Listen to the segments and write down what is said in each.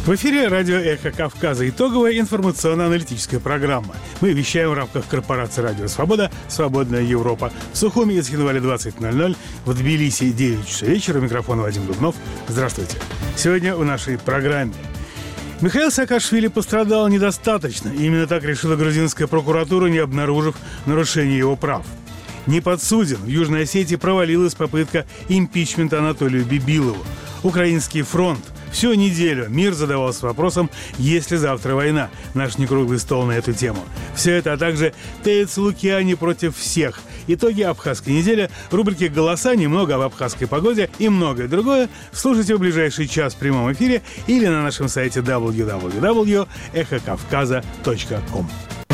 В эфире радио «Эхо Кавказа». Итоговая информационно-аналитическая программа. Мы вещаем в рамках корпорации «Радио Свобода», «Свободная Европа». В Сухуми из января 20:00, в Тбилиси 9 часов вечера. Микрофон Вадим Дубнов. Здравствуйте. Сегодня в нашей программе. Михаил Саакашвили пострадал недостаточно. Именно так решила грузинская прокуратура, не обнаружив нарушения его прав. Не подсуден. В Южной Осетии провалилась попытка импичмента Анатолию Бибилову. Украинский фронт. Всю неделю мир задавался вопросом, есть ли завтра война. Наш некруглый стол на эту тему. Все это, а также Теец Лукиани против всех. Итоги абхазской недели, рубрики «Голоса», немного об абхазской погоде и многое другое. Слушайте в ближайший час в прямом эфире или на нашем сайте www.эхокавказа.ком.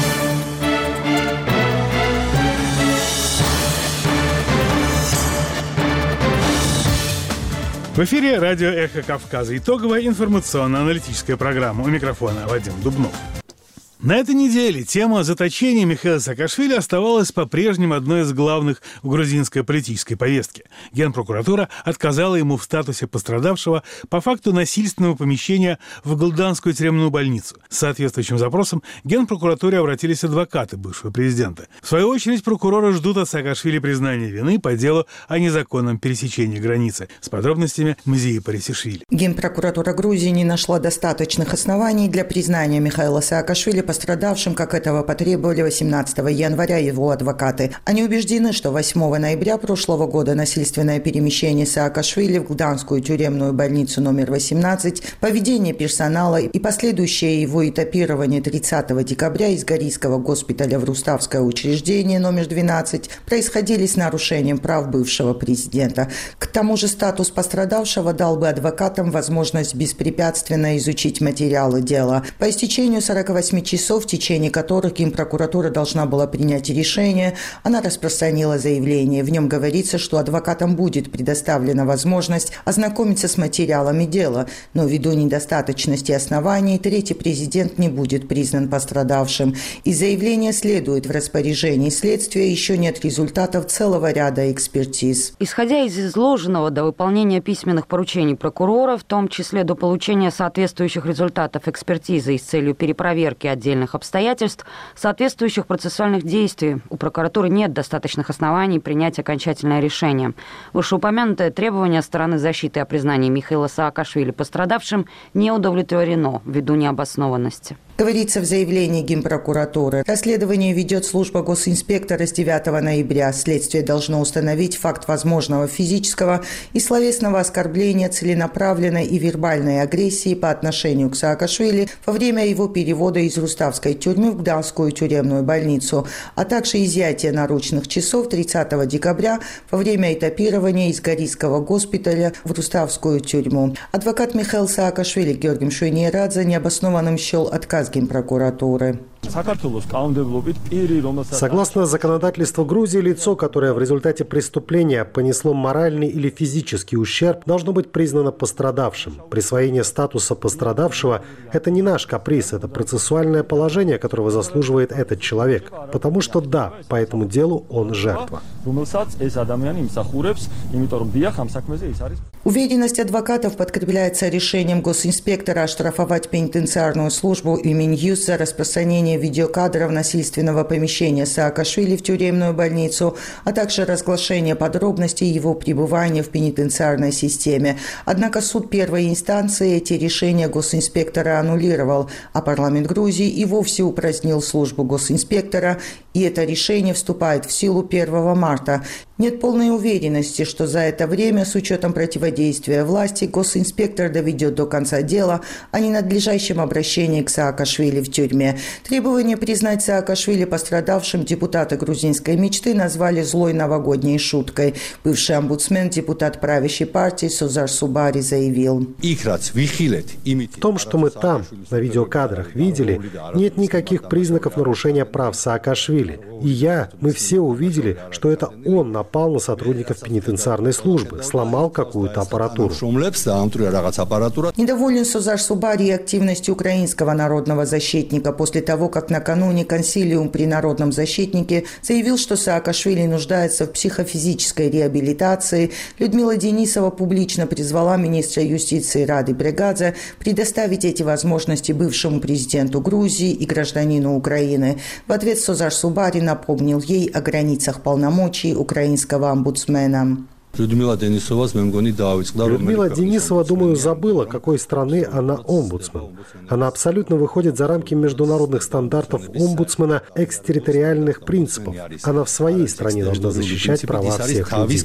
В эфире радио «Эхо Кавказа». Итоговая информационно-аналитическая программа. У микрофона Вадим Дубнов. На этой неделе тема заточения Михаила Саакашвили оставалась по-прежнему одной из главных в грузинской политической повестке. Генпрокуратура отказала ему в статусе пострадавшего по факту насильственного помещения в Гылданскую тюремную больницу. С соответствующим запросом к Генпрокуратуре обратились адвокаты бывшего президента. В свою очередь прокуроры ждут от Саакашвили признания вины по делу о незаконном пересечении границы. С подробностями Мзии Парисишвили. Генпрокуратура Грузии не нашла достаточных оснований для признания Михаила Саакашвили пострадавшим, как этого потребовали 18 января его адвокаты. Они убеждены, что 8 ноября прошлого года насильственное перемещение Саакашвили в Гылданскую тюремную больницу номер 18, поведение персонала и последующее его этапирование 30 декабря из Горийского госпиталя в Руставское учреждение номер 12 происходили с нарушением прав бывшего президента. К тому же статус пострадавшего дал бы адвокатам возможность беспрепятственно изучить материалы дела. По истечению 48 часов, в течение которых Генпрокуратура должна была принять решение, она распространила заявление. В нем говорится, что адвокатам будет предоставлена возможность ознакомиться с материалами дела, но ввиду недостаточности оснований третий президент не будет признан пострадавшим. Из заявления следует: в распоряжении следствия еще нет результатов целого ряда экспертиз. Исходя из изложенного, до выполнения письменных поручений прокурора, в том числе до получения соответствующих результатов экспертизы и с целью перепроверки отдельных обстоятельств, соответствующих процессуальных действий, у прокуратуры нет достаточных оснований принять окончательное решение. Вышеупомянутое требование стороны защиты о признании Михаила Саакашвили пострадавшим не удовлетворено ввиду необоснованности. Говорится в заявлении Генпрокуратуры. Расследование ведет служба госинспектора с 9 ноября. Следствие должно установить факт возможного физического и словесного оскорбления, целенаправленной и вербальной агрессии по отношению к Саакашвили во время его перевода из Руставской тюрьмы в Гданскую тюремную больницу, а также изъятия наручных часов 30 декабря во время этапирования из Горийского госпиталя в Руставскую тюрьму. Адвокат Михаил Саакашвили Георгий Мшуйниерадзе необоснованным счел отказ Генпрокуратуры. Согласно законодательству Грузии, лицо, которое в результате преступления понесло моральный или физический ущерб, должно быть признано пострадавшим. Присвоение статуса пострадавшего – это не наш каприз, это процессуальное положение, которого заслуживает этот человек. Потому что да, по этому делу он жертва. Уверенность адвокатов подкрепляется решением госинспектора оштрафовать пенитенциарную службу и Минюст за распространение видеокадров насильственного помещения Саакашвили в тюремную больницу, а также разглашение подробностей его пребывания в пенитенциарной системе. Однако суд первой инстанции эти решения госинспектора аннулировал, а парламент Грузии и вовсе упразднил службу госинспектора, и это решение вступает в силу 1 марта. Нет полной уверенности, что за это время, с учетом противодействия власти, госинспектор доведет до конца дело о ненадлежащем обращении к Саакашвили в тюрьме. Требование признать Саакашвили пострадавшим депутаты грузинской мечты назвали злой новогодней шуткой. Бывший омбудсмен, депутат правящей партии Созар Субари заявил: в том, что мы там, на видеокадрах, видели, нет никаких признаков нарушения прав Саакашвили. Саакашвили. И мы все увидели, что это он напал на сотрудников пенитенциарной службы, сломал какую-то аппаратуру. Недоволен Созар Субари активностью украинского народного защитника после того, как накануне консилиум при народном защитнике заявил, что Саакашвили нуждается в психофизической реабилитации. Людмила Денисова публично призвала министра юстиции Рады Брегадзе предоставить эти возможности бывшему президенту Грузии и гражданину Украины. В ответ Созар Субари напомнил ей о границах полномочий украинского омбудсмена. Людмила Денисова, думаю, забыла, какой страны она омбудсмен. Она абсолютно выходит за рамки международных стандартов омбудсмена экстерриториальных принципов. Она в своей стране должна защищать права всех людей.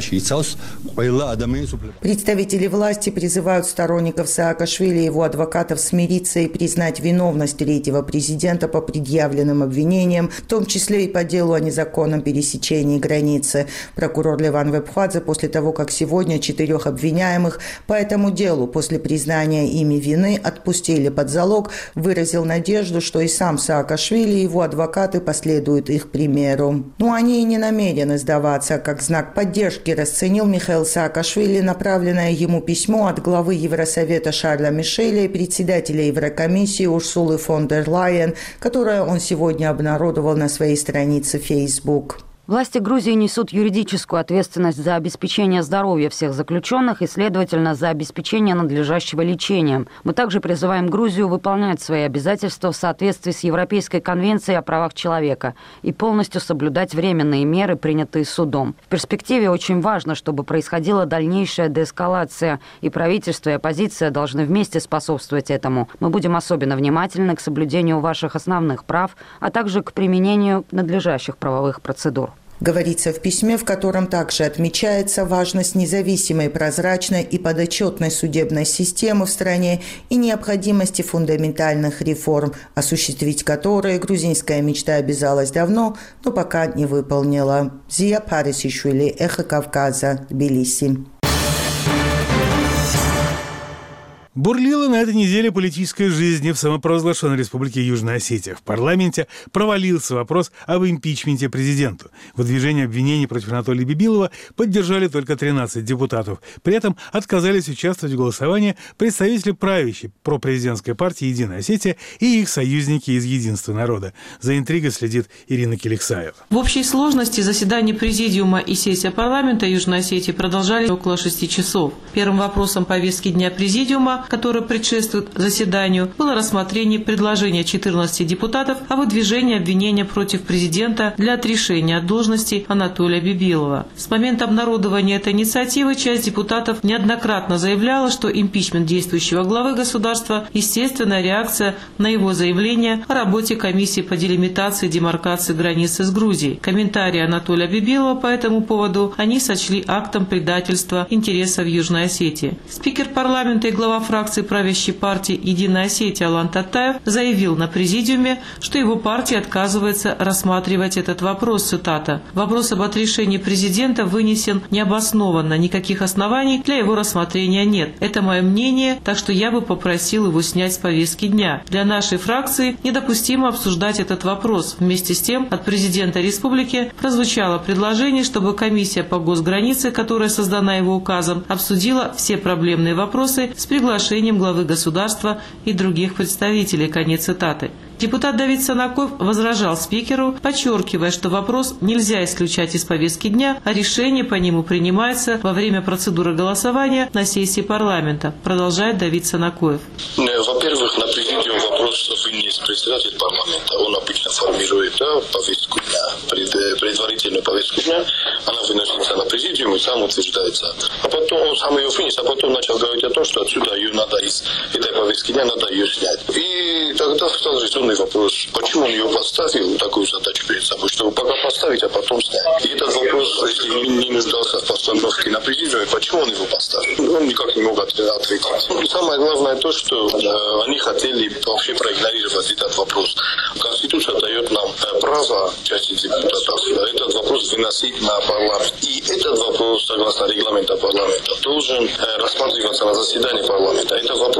Представители власти призывают сторонников Саакашвили и его адвокатов смириться и признать виновность третьего президента по предъявленным обвинениям, в том числе и по делу о незаконном пересечении границы. Прокурор Леван Вебхадзе после того, как сегодня 4 обвиняемых по этому делу после признания ими вины отпустили под залог, выразил надежду, что и сам Саакашвили и его адвокаты последуют их примеру. Но они и не намерены сдаваться. Как знак поддержки расценил Михаил Саакашвили направленное ему письмо от главы Евросовета Шарля Мишеля и председателя Еврокомиссии Урсулы фон дер Лайен, которое он сегодня обнародовал на своей странице Facebook. Власти Грузии несут юридическую ответственность за обеспечение здоровья всех заключенных и, следовательно, за обеспечение надлежащего лечения. Мы также призываем Грузию выполнять свои обязательства в соответствии с Европейской конвенцией о правах человека и полностью соблюдать временные меры, принятые судом. В перспективе очень важно, чтобы происходила дальнейшая деэскалация, и правительство и оппозиция должны вместе способствовать этому. Мы будем особенно внимательны к соблюдению ваших основных прав, а также к применению надлежащих правовых процедур. Говорится в письме, в котором также отмечается важность независимой, прозрачной и подотчетной судебной системы в стране и необходимости фундаментальных реформ, осуществить которые грузинская мечта обязалась давно, но пока не выполнила. Зия Парисишвили, Эхо Кавказа, Тбилиси. Бурлила на этой неделе политическая жизнь в самопровозглашенной республике Южная Осетия. В парламенте провалился вопрос об импичменте президенту. Выдвижение обвинений против Анатолия Бибилова поддержали только 13 депутатов. При этом отказались участвовать в голосовании представители правящей пропрезидентской партии «Единая Осетия» и их союзники из «Единства народа». За интригой следит Ирина Келексаева. В общей сложности заседания президиума и сессия парламента Южной Осетии продолжались около 6 часов. Первым вопросом повестки дня президиума, которое предшествует заседанию, было рассмотрение предложения 14 депутатов о выдвижении обвинения против президента для отрешения от должности Анатолия Бибилова. С момента обнародования этой инициативы часть депутатов неоднократно заявляла, что импичмент действующего главы государства – естественная реакция на его заявление о работе комиссии по делимитации и демаркации границы с Грузией. Комментарии Анатолия Бибилова по этому поводу они сочли актом предательства интересов Южной Осетии. Спикер парламента и глава фракции правящей партии «Единая Осетия» Алан Татаев заявил на президиуме, что его партия отказывается рассматривать этот вопрос, цитата. «Вопрос об отрешении президента вынесен необоснованно, никаких оснований для его рассмотрения нет. Это мое мнение, так что я бы попросил его снять с повестки дня. Для нашей фракции недопустимо обсуждать этот вопрос. Вместе с тем от президента республики прозвучало предложение, чтобы комиссия по госгранице, которая создана его указом, обсудила все проблемные вопросы с приглашением главы государства и других представителей». Конец цитаты. Депутат Давид Санаков возражал спикеру, подчеркивая, что вопрос нельзя исключать из повестки дня, а решение по нему принимается во время процедуры голосования на сессии парламента. Продолжает Давид Санакоев. Во-первых, на президиум вопрос вынес председатель парламента. Он обычно формирует повестку дня, предварительную повестку дня. Она выносится на президиум и сам утверждается. А потом он сам ее вынес, а потом начал говорить о том, что отсюда ее надо из этой повестки дня надо ее снять. И тогда стал резонный вопрос, почему он ее поставил, такую задачу перед собой, чтобы пока поставить, а потом снять. И этот вопрос, если не нуждался в постановке на президиуме, почему он его поставил? Он никак не мог ответить. И самое главное то, что они хотели вообще проигнорировать этот вопрос. Конституция дает нам право, части депутатов, этот вопрос выносить на парламент. И этот вопрос, согласно регламенту парламента, должен рассматриваться на заседании парламента. Это вопрос о выдвижении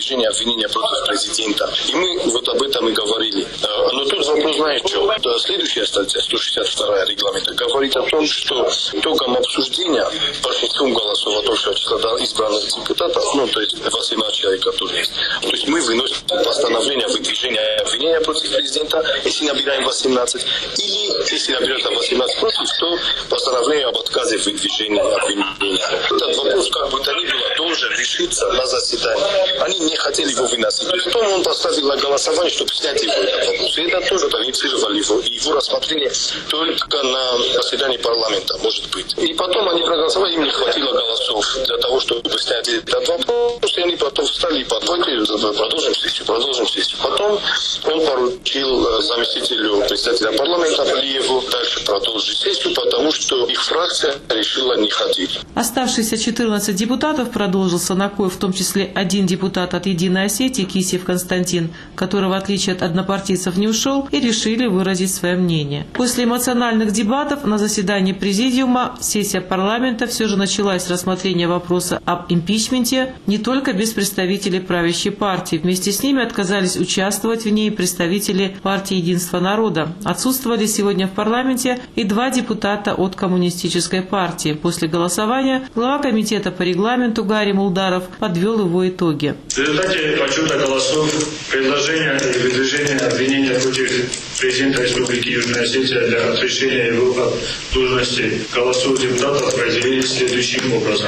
выдвижение обвинения против президента. И мы вот об этом и говорили. Но тут вопрос, знаешь, что следующая статья, 162 регламента, говорит о том, что итогом обсуждения большинством голосов от общего числа избранных депутатов, то есть 18 человек, которые есть. То есть мы выносим постановление выдвижения обвинения против президента, если набираем 18, или если наберется 18 против, то постановление об отказе в выдвижении обвинения. Этот вопрос, как бы то ни было, должен решиться на заседании. Они не хотели его выносить. То есть потом он поставил на голосование, чтобы снять его этот вопрос. И это тоже инициировали его рассмотрение только на заседании парламента, может быть. И потом они проголосовали, им не хватило голосов для того, чтобы снять этот вопрос. И они потом встали и продолжим сессию. Потом он поручил заместителю председателя парламента Алиеву дальше продолжить сессию, потому что их фракция решила не ходить. Оставшиеся 14 депутатов, продолжил Санакоев, в том числе один депутат от «Единой Осетии» Кисев Константин, который, в отличие от однопартийцев, не ушел, и решили выразить свое мнение. После эмоциональных дебатов на заседании президиума сессия парламента все же началась с рассмотрения вопроса об импичменте не только без представителей правящей партии. Вместе с ними отказались участвовать в ней представители партии «Единство народа». Отсутствовали сегодня в парламенте и 2 депутата от коммунистической партии. После голосования глава комитета по регламенту Гарри Мулдаров подвел его итоги. В результате подсчета голосов предложения и выдвижения обвинения против президента Республики Южная Осетия для отрешения его от должности голосов депутатов разделились следующим образом.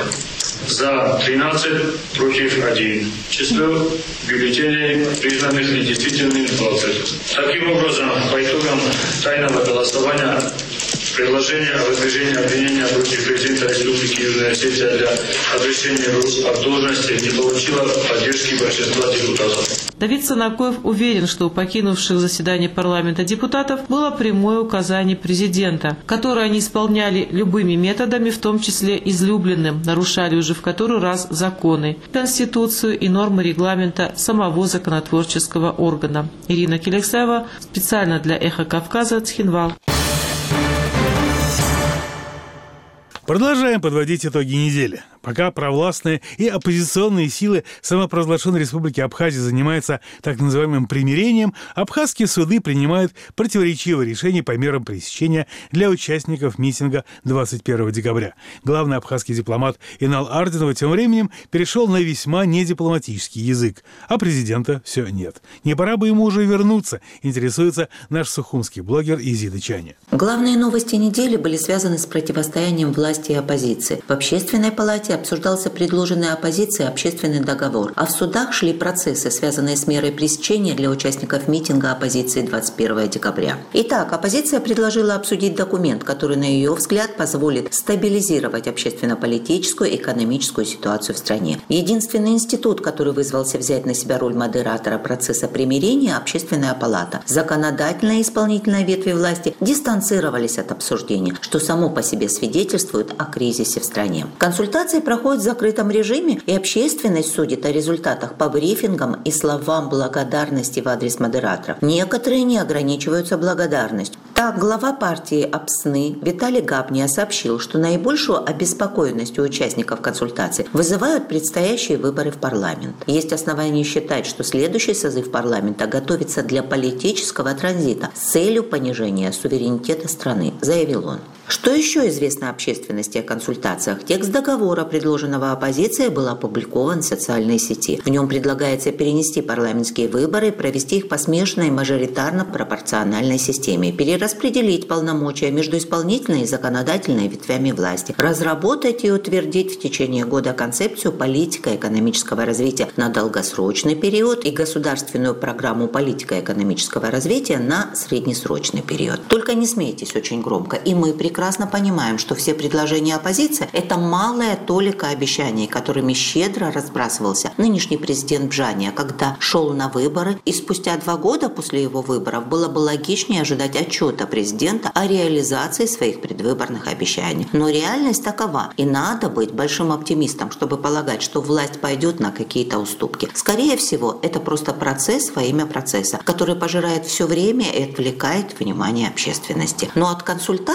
За 13, против 1. Число бюллетеней, признанных недействительными, 20. Таким образом, по итогам тайного голосования предложение о выдвижении обвинения против президента Республики Южная Осетия для отрешения его от должности не получило поддержки большинства депутатов. Давид Санакоев уверен, что у покинувших заседание парламента депутатов было прямое указание президента, которое они исполняли любыми методами, в том числе излюбленным, нарушали уже в который раз законы, Конституцию и нормы регламента самого законотворческого органа. Ирина Келексаева специально для «Эхо Кавказа», Цхинвал. Продолжаем подводить итоги недели. Пока провластные и оппозиционные силы самопровозглашенной Республики Абхазия занимаются так называемым примирением, абхазские суды принимают противоречивые решения по мерам пресечения для участников митинга 21 декабря. Главный абхазский дипломат Инал Ардинова тем временем перешел на весьма недипломатический язык, а президента все нет. Не пора бы ему уже вернуться, интересуется наш сухумский блогер Изида Чаня. Главные новости недели были связаны с противостоянием власти и оппозиции. В Общественной палате обсуждался предложенный оппозицией общественный договор, а в судах шли процессы, связанные с мерой пресечения для участников митинга оппозиции 21 декабря. Итак, оппозиция предложила обсудить документ, который, на ее взгляд, позволит стабилизировать общественно-политическую и экономическую ситуацию в стране. Единственный институт, который вызвался взять на себя роль модератора процесса примирения – Общественная палата. Законодательная и исполнительная ветви власти дистанцировались от обсуждения, что само по себе свидетельствует о кризисе в стране. Консультации проходят в закрытом режиме, и общественность судит о результатах по брифингам и словам благодарности в адрес модератора. Некоторые не ограничиваются благодарностью. Так, глава партии АПСНы Виталий Габния сообщил, что наибольшую обеспокоенность у участников консультаций вызывают предстоящие выборы в парламент. Есть основания считать, что следующий созыв парламента готовится для политического транзита с целью понижения суверенитета страны, заявил он. Что еще известно общественности о консультациях? Текст договора, предложенного оппозицией, был опубликован в социальной сети. В нем предлагается перенести парламентские выборы и провести их по смешанной мажоритарно-пропорциональной системе, перераспределить полномочия между исполнительной и законодательной ветвями власти, разработать и утвердить в течение года концепцию политико-экономического развития на долгосрочный период и государственную программу политико-экономического развития на среднесрочный период. Только не смейтесь очень громко, и мы прекрасно понимаем, что все предложения оппозиции – это малая толика обещаний, которыми щедро разбрасывался нынешний президент Бжания, когда шел на выборы, и спустя 2 года после его выборов было бы логичнее ожидать отчета президента о реализации своих предвыборных обещаний. Но реальность такова, и надо быть большим оптимистом, чтобы полагать, что власть пойдет на какие-то уступки. Скорее всего, это просто процесс во имя процесса, который пожирает все время и отвлекает внимание общественности. Но от консультаций к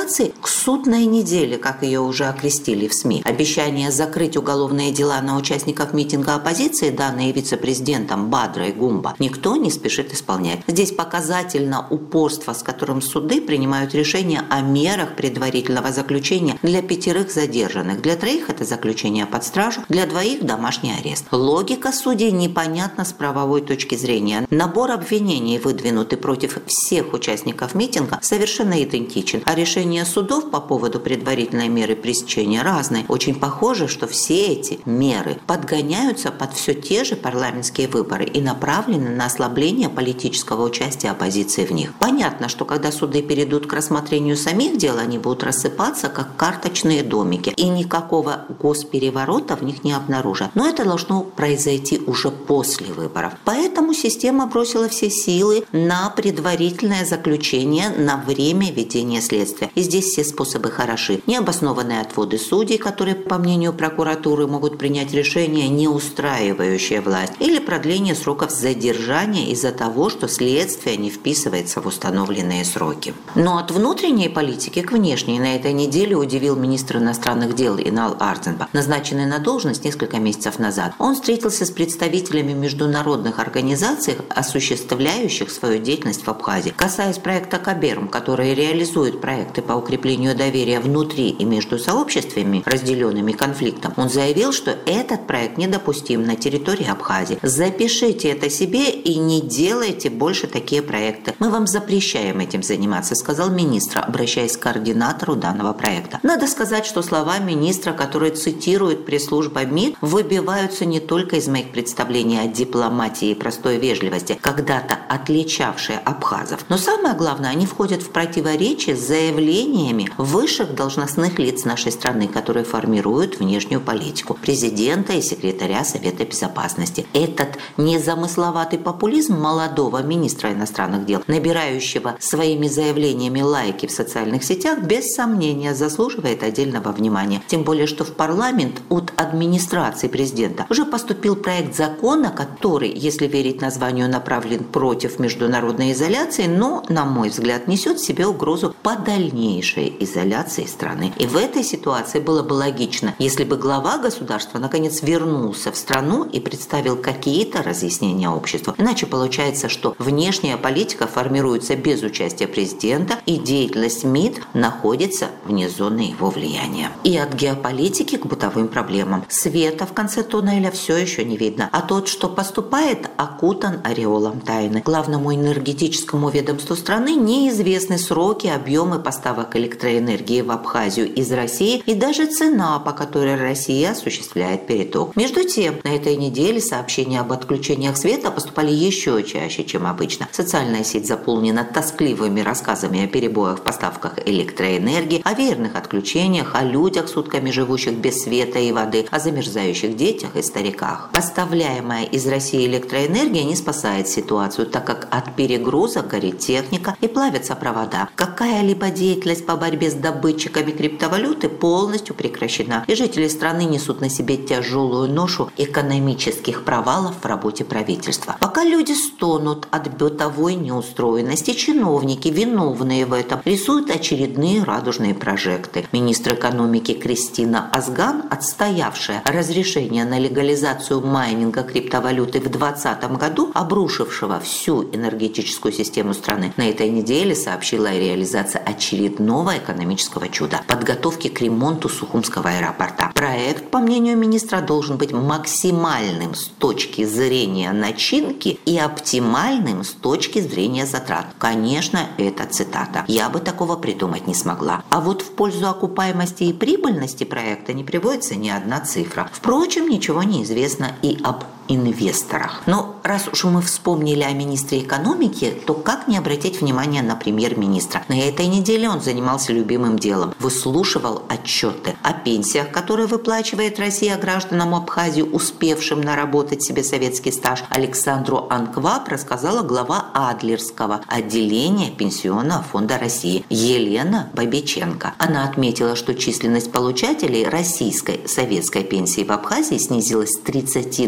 судной неделе, как ее уже окрестили в СМИ. Обещание закрыть уголовные дела на участников митинга оппозиции, данные вице-президентом Бадрой Гумба, никто не спешит исполнять. Здесь показательно упорство, с которым суды принимают решение о мерах предварительного заключения для 5 задержанных. Для 3 это заключение под стражу, для 2 домашний арест. Логика судей непонятна с правовой точки зрения. Набор обвинений, выдвинутый против всех участников митинга, совершенно идентичен, а решения судов по поводу предварительной меры пресечения разные. Очень похоже, что все эти меры подгоняются под все те же парламентские выборы и направлены на ослабление политического участия оппозиции в них. Понятно, что когда суды перейдут к рассмотрению самих дел, они будут рассыпаться, как карточные домики, и никакого госпереворота в них не обнаружат. Но это должно произойти уже после выборов. Поэтому система бросила все силы на предварительное заключение на время ведения следствия. И здесь все способы хороши. Необоснованные отводы судей, которые, по мнению прокуратуры, могут принять решение, не устраивающее власть, или продление сроков задержания из-за того, что следствие не вписывается в установленные сроки. Но от внутренней политики к внешней на этой неделе удивил министр иностранных дел Инал Ардзенбах, назначенный на должность несколько месяцев назад. Он встретился с представителями международных организаций, осуществляющих свою деятельность в Абхазии. Касаясь проекта Каберм, который реализует проекты по укреплению доверия внутри и между сообществами, разделенными конфликтом, он заявил, что этот проект недопустим на территории Абхазии. Запишите это себе и не делайте больше такие проекты. Мы вам запрещаем этим заниматься, сказал министр, обращаясь к координатору данного проекта. Надо сказать, что слова министра, которые цитирует пресс-служба МИД, выбиваются не только из моих представлений о дипломатии и простой вежливости, когда-то отличавшие абхазов. Но самое главное, они входят в противоречие с заявлениями высших должностных лиц нашей страны, которые формируют внешнюю политику, президента и секретаря Совета Безопасности. Этот незамысловатый популизм молодого министра иностранных дел, набирающего своими заявлениями лайки в социальных сетях, без сомнения заслуживает отдельного внимания. Тем более, что в парламент от администрации президента уже поступил проект закона, который, если верить названию, направлен против международной изоляции, но, на мой взгляд, несет в себе угрозу по дальнейшей изоляции страны. И в этой ситуации было бы логично, если бы глава государства наконец вернулся в страну и представил какие-то разъяснения обществу. Иначе получается, что внешняя политика формируется без участия президента, и деятельность МИД находится вне зоны его влияния. И от геополитики к бытовым проблемам. Света в конце туннеля все еще не видно, а тот, что поступает, окутан ореолом тайны. Главному энергетическому ведомству страны неизвестны сроки, объемы поставок электроэнергии в Абхазию из России и даже цена, по которой Россия осуществляет переток. Между тем, на этой неделе сообщения об отключениях света поступали еще чаще, чем обычно. Социальная сеть заполнена тоскливыми рассказами о перебоях в поставках электроэнергии, о веерных отключениях, о людях, сутками живущих без света и воды, о замерзающих детях и стариках. Поставляемая из России электроэнергия не спасает ситуацию, так как от перегруза горит техника и плавятся провода. Какая-либо деятельность по борьбе с добытчиками криптовалюты полностью прекращена, и жители страны несут на себе тяжелую ношу экономических провалов в работе правительства. Пока люди стонут от бытовой неустроенности, чиновники, виновные в этом, рисуют очередные радужные прожекты. Министр экономики Кристина Азган, отстоявшая разрешение на легализацию майнинга криптовалюты в 2020 году, обрушившего всю энергетическую систему страны, на этой неделе сообщила о реализации очередного экономического чуда – подготовки к ремонту Сухумского аэропорта. Проект, по мнению министра, должен быть максимальным с точки зрения начинки и оптимальным с точки зрения затрат. Конечно, это цитата. Я бы такого придумать не смогла. А вот в пользу окупаемости и прибыльности проекта не приводится ни одна цифра. Впрочем, ничего не известно и об инвесторах. Но раз уж мы вспомнили о министре экономики, то как не обратить внимание на премьер-министра? На этой неделе он занимался любимым делом. Выслушивал отчеты о пенсиях, которые выплачивает Россия гражданам Абхазии, успевшим наработать себе советский стаж. Александру Анквап рассказала глава Адлерского отделения Пенсионного фонда России Елена Бабиченко. Она отметила, что численность получателей российской советской пенсии в Абхазии снизилась с 32 тысяч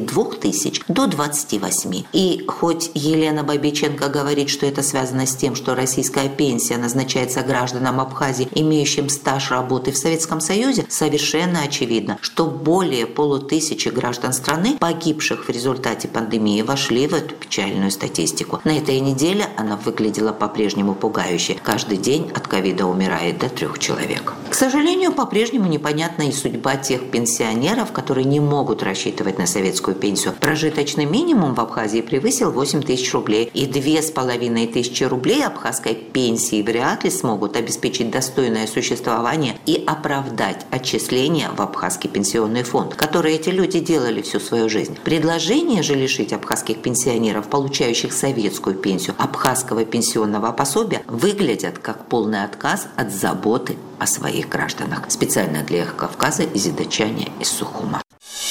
тысяч до 28. И хоть Елена Бабиченко говорит, что это связано с тем, что российская пенсия назначается гражданам Абхазии, имеющим стаж работы в Советском Союзе, совершенно очевидно, что более 500 граждан страны, погибших в результате пандемии, вошли в эту печальную статистику. На этой неделе она выглядела по-прежнему пугающе. Каждый день от ковида умирает до 3 человек. К сожалению, по-прежнему непонятна и судьба тех пенсионеров, которые не могут рассчитывать на советскую пенсию. Прожиточный минимум в Абхазии превысил 8 тысяч рублей, и 2500 рублей абхазской пенсии вряд ли смогут обеспечить достойное существование и оправдать отчисления в абхазский пенсионный фонд, которые эти люди делали всю свою жизнь. Предложение же лишить абхазских пенсионеров, получающих советскую пенсию, абхазского пенсионного пособия, выглядят как полный отказ от заботы о своих гражданах. Специально для «Эхо Кавказа» Изида Чаня из Сухума.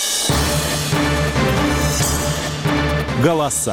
Голоса.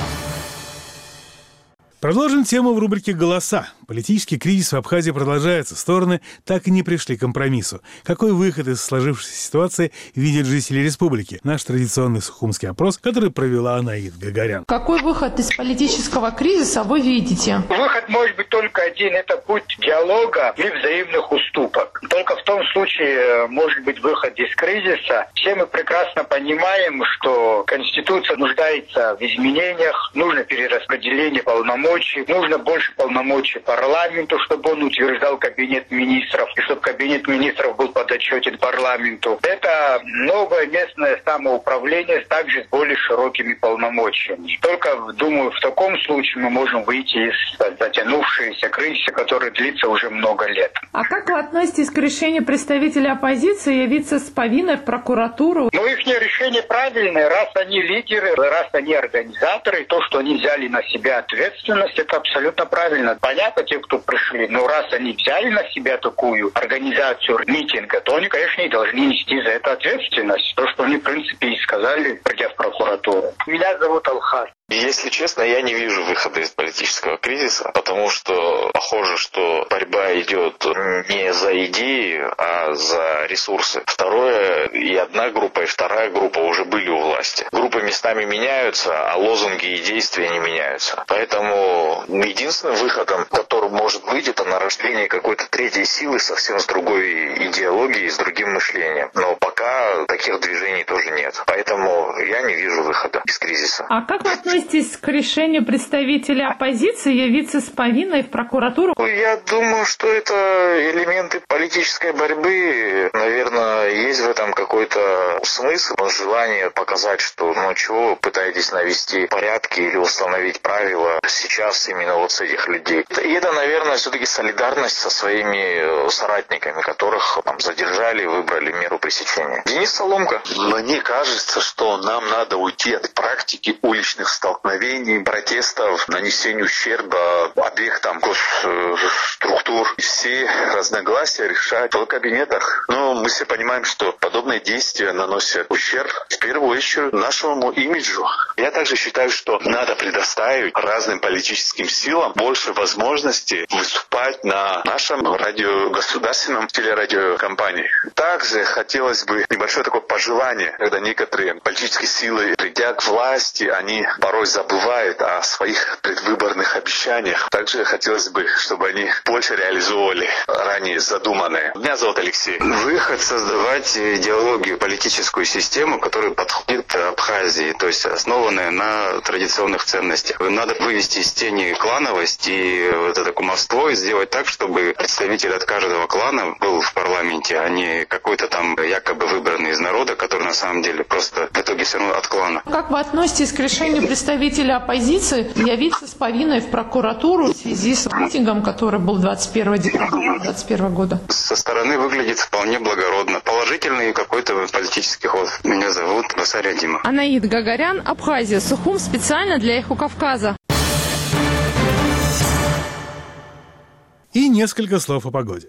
Продолжим тему в рубрике «Голоса». Политический кризис в Абхазии продолжается. Стороны так и не пришли к компромиссу. Какой выход из сложившейся ситуации видят жители республики? Наш традиционный сухумский опрос, который провела Анаид Гагарян. Какой выход из политического кризиса вы видите? Выход может быть только один. Это путь диалога и взаимных уступок. Только в том случае может быть выход из кризиса. Все мы прекрасно понимаем, что Конституция нуждается в изменениях, нужно перераспределение полномочий, нужно больше полномочий парламенту, чтобы он утверждал кабинет министров, и чтобы кабинет министров был подотчетен парламенту. Это новое местное самоуправление также с более широкими полномочиями. Только, думаю, в таком случае мы можем выйти из затянувшейся кризиса, которая длится уже много лет. А как вы относитесь к решению представителей оппозиции явиться с повинной в прокуратуру? Их решение правильное. Раз они лидеры, раз они организаторы, то, что они взяли на себя ответственность, это абсолютно правильно. Понятно, те, кто пришли, но раз они взяли на себя такую организацию митинга, то они, конечно, и должны нести за это ответственность. То, что они, в принципе, и сказали, придя в прокуратуру. Меня зовут Алхас. Если честно, я не вижу выхода из политического кризиса, потому что похоже, что борьба идет не за идеи, а за ресурсы. Второе, и одна группа, и вторая группа уже были у власти. Группы местами меняются, а лозунги и действия не меняются. Поэтому единственным выходом, который может быть, это нарождение какой-то третьей силы совсем с другой идеологией, с другим мышлением. Но пока таких движений тоже нет. Поэтому я не вижу выхода из кризиса. А как вы относитесь к решению представителей оппозиции явиться с повинной в прокуратуру? Я думаю, что это элементы политической борьбы. Наверное, есть в этом какой-то смысл, желание показать, что чего вы пытаетесь навести порядки или установить правила сейчас именно вот с этих людей. И это, наверное, все-таки солидарность со своими соратниками, которых задержали, выбрали меру пресечения. Денис Соломка. Мне кажется, что нам надо уйти от практики уличных столкновений, протестов, нанесения ущерба объектам госструктур. Все разногласия решать в кабинетах. Но мы все понимаем, что подобные действия наносят ущерб в первую очередь нашему имиджу. Я также считаю, что надо предоставить разным политическим силам больше возможностей выступать на нашем государственном телерадиокомпании. Также хотелось бы небольшое такое пожелание, когда некоторые политические силы, придя к власти, они порой забывают о своих предвыборных обещаниях. Также хотелось бы, чтобы они больше реализовывали ранее задуманное. Меня зовут Алексей. Выход — создавать идеологию, политическую систему, которая подходит Абхазии, то есть основанная на традиционных ценностях. Надо вывести из тени клановость и вот это кумовство и сделать так, чтобы представитель от каждого клана был в парламенте, а не какой-то там якобы выбранный из народа, который на самом деле просто в итоге все равно от клана. Как вы относитесь к решению представителей оппозиции явиться с повинной в прокуратуру в связи с митингом, который был 21 декабря 2021 года? Со стороны выглядит вполне благородно. Положительный какой-то политический ход. Меня зовут Басаря Дима. Анаид Гагарян, Абхазия, Сухум, специально для «Эхо Кавказа». И несколько слов о погоде.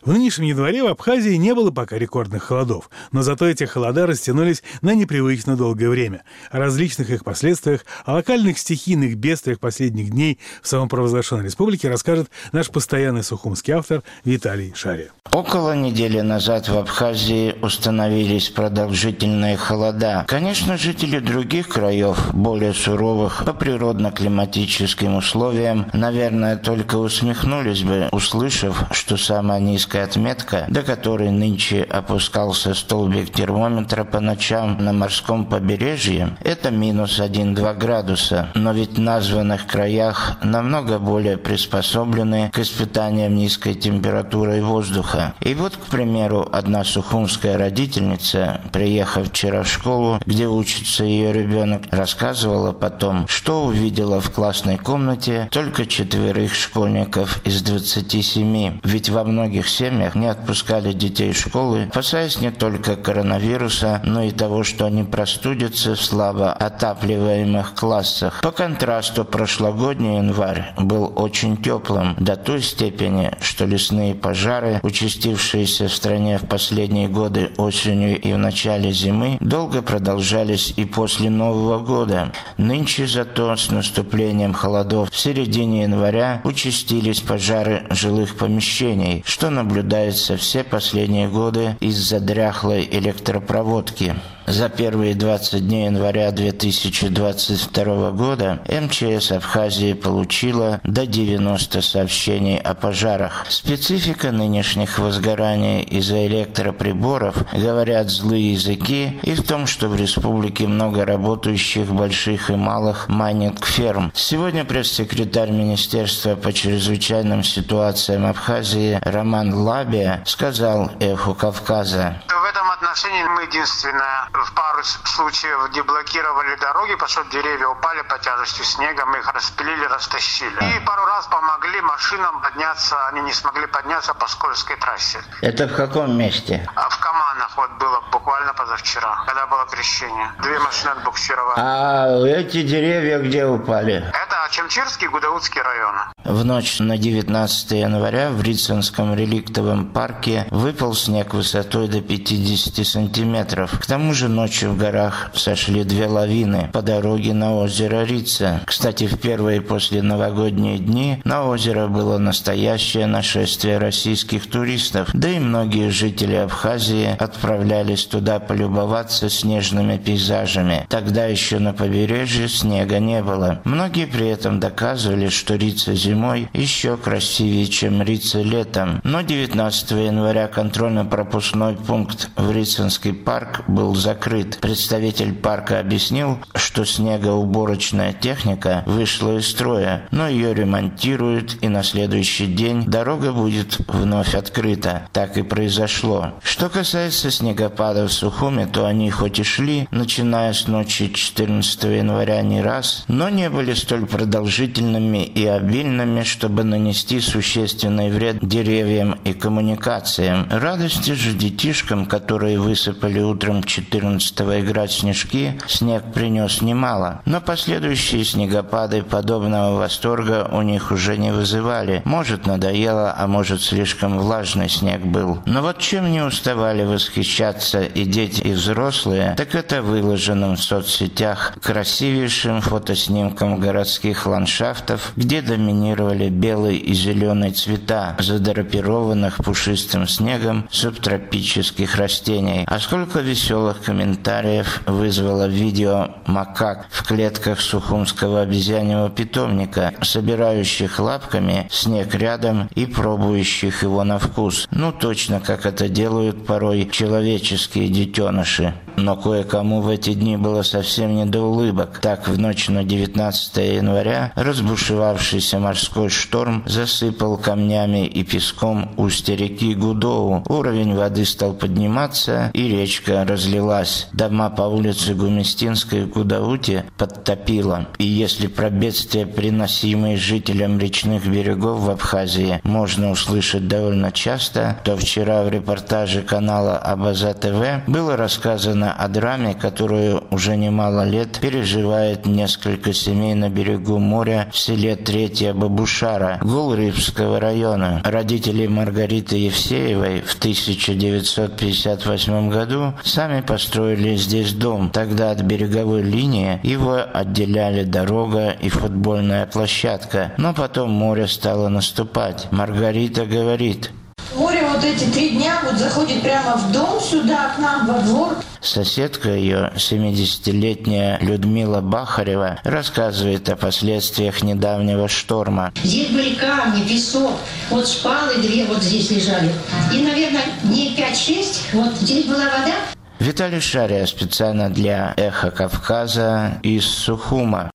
В нынешнем январе в Абхазии не было пока рекордных холодов, но зато эти холода растянулись на непривычно долгое время. О различных их последствиях, о локальных стихийных бедствиях последних дней в самопровозглашенной республике расскажет наш постоянный сухумский автор Виталий Шария. Около недели назад в Абхазии установились продолжительные холода. Конечно, жители других краев, более суровых по природно-климатическим условиям, наверное, только усмехнулись бы, услышав, что самая низкая отметка, до которой нынче опускался столбик термометра по ночам на морском побережье, это минус 1-2 градуса. Но ведь в названных краях намного более приспособлены к испытаниям низкой температурой воздуха. И вот, к примеру, одна сухумская родительница, приехав вчера в школу, где учится ее ребенок, рассказывала потом, что увидела в классной комнате только 4 школьников из 27. Ведь во многих семьях не отпускали детей в школы, опасаясь не только коронавируса, но и того, что они простудятся в слабо отапливаемых классах. По контрасту, прошлогодний январь был очень теплым, до той степени, что лесные пожары, участившиеся в стране в последние годы осенью и в начале зимы, долго продолжались и после Нового года. Нынче зато с наступлением холодов в середине января участились пожары жилых помещений, что наблюдается все последние годы из-за дряхлой электропроводки. За первые 20 дней января 2022 года МЧС Абхазии получила до 90 сообщений о пожарах. Специфика нынешних возгораний из-за электроприборов, говорят злые языки, и в том, что в республике много работающих больших и малых майнинг-ферм. Сегодня пресс-секретарь Министерства по чрезвычайным ситуациям Абхазии Роман Лабия сказал «Эхо Кавказа». В этом отношении мы единственное в пару случаев деблокировали дороги, потому что деревья упали под тяжестью снега, мы их распилили, растащили. И пару раз помогли машинам подняться, они не смогли подняться по скользкой трассе. Это в каком месте? В Каманах вот было буквально позавчера, когда было крещение. 2 машины отбуксировали. А эти деревья где упали? Это Чемчирский, Гудаутский район. В ночь на 19 января в Рицинском реликтовом парке выпал снег высотой до 50 сантиметров. К тому же ночью в горах сошли 2 лавины по дороге на озеро Рица. Кстати, в первые после новогодние дни на озеро было настоящее нашествие российских туристов, да и многие жители Абхазии отправлялись туда полюбоваться снежными пейзажами. Тогда еще на побережье снега не было. Многие при этом доказывали, что Рица зимой еще красивее, чем Рица летом. Но 19 января контрольно-пропускной пункт в Рицинский парк был закрыт. Представитель парка объяснил, что снегоуборочная техника вышла из строя, но ее ремонтируют, и на следующий день дорога будет вновь открыта. Так и произошло. Что касается снегопадов в Сухуми, то они хоть и шли, начиная с ночи 14 января не раз, но не были столь продолжительными и обильными, чтобы нанести существенный вред деревьям и коммуникациям. Радости же детишкам, которые высыпали утром 14-го играть в снежки, снег принес немало. Но последующие снегопады подобного восторга у них уже не вызывали. Может, надоело, а может, слишком влажный снег был. Но вот чем не уставали восхищаться и дети, и взрослые, так это выложенным в соцсетях красивейшим фотоснимком городских ландшафтов, где доминировали белый и зеленый цвета, задрапированных пушистым снегом субтропических растений. А сколько веселых комментариев вызвало видео макак в клетках Сухумского обезьяньего питомника, собирающих лапками снег рядом и пробующих его на вкус. Ну, точно как это делают порой человеческие детеныши. Но кое-кому в эти дни было совсем не до улыбок. Так, в ночь на 19 января разбушевавшийся морской шторм засыпал камнями и песком устье реки Гудоу. Уровень воды стал подниматься, и речка разлилась. Дома по улице Гуместинской в Гудауте подтопило. И если про бедствия, приносимые жителям речных берегов в Абхазии, можно услышать довольно часто, то вчера в репортаже канала Абаза ТВ было рассказано о драме, которую уже немало лет переживает несколько семей на берегу моря в селе Третья Бабушка Бушара Гулрипского района. Родители Маргариты Евсеевой в 1958 году сами построили здесь дом. Тогда от береговой линии его отделяли дорога и футбольная площадка. Но потом море стало наступать. Маргарита говорит: море вот эти 3 дня заходит прямо в дом сюда, к нам во двор. Соседка ее, 70-летняя Людмила Бахарева, рассказывает о последствиях недавнего шторма. Здесь были камни, песок, вот шпалы 2 вот здесь лежали. И, наверное, дней 5-6, вот здесь была вода. Виталий Шария специально для «Эхо Кавказа» из Сухума.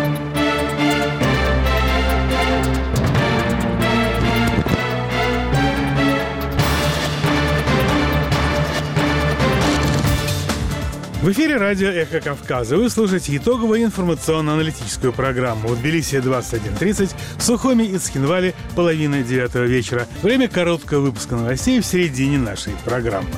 В эфире радио «Эхо Кавказа». Вы слушаете итоговую информационно-аналитическую программу. В Тбилиси 21:30, в Сухуме и Цхинвале 8:30 вечера. Время короткого выпуска новостей в середине нашей программы.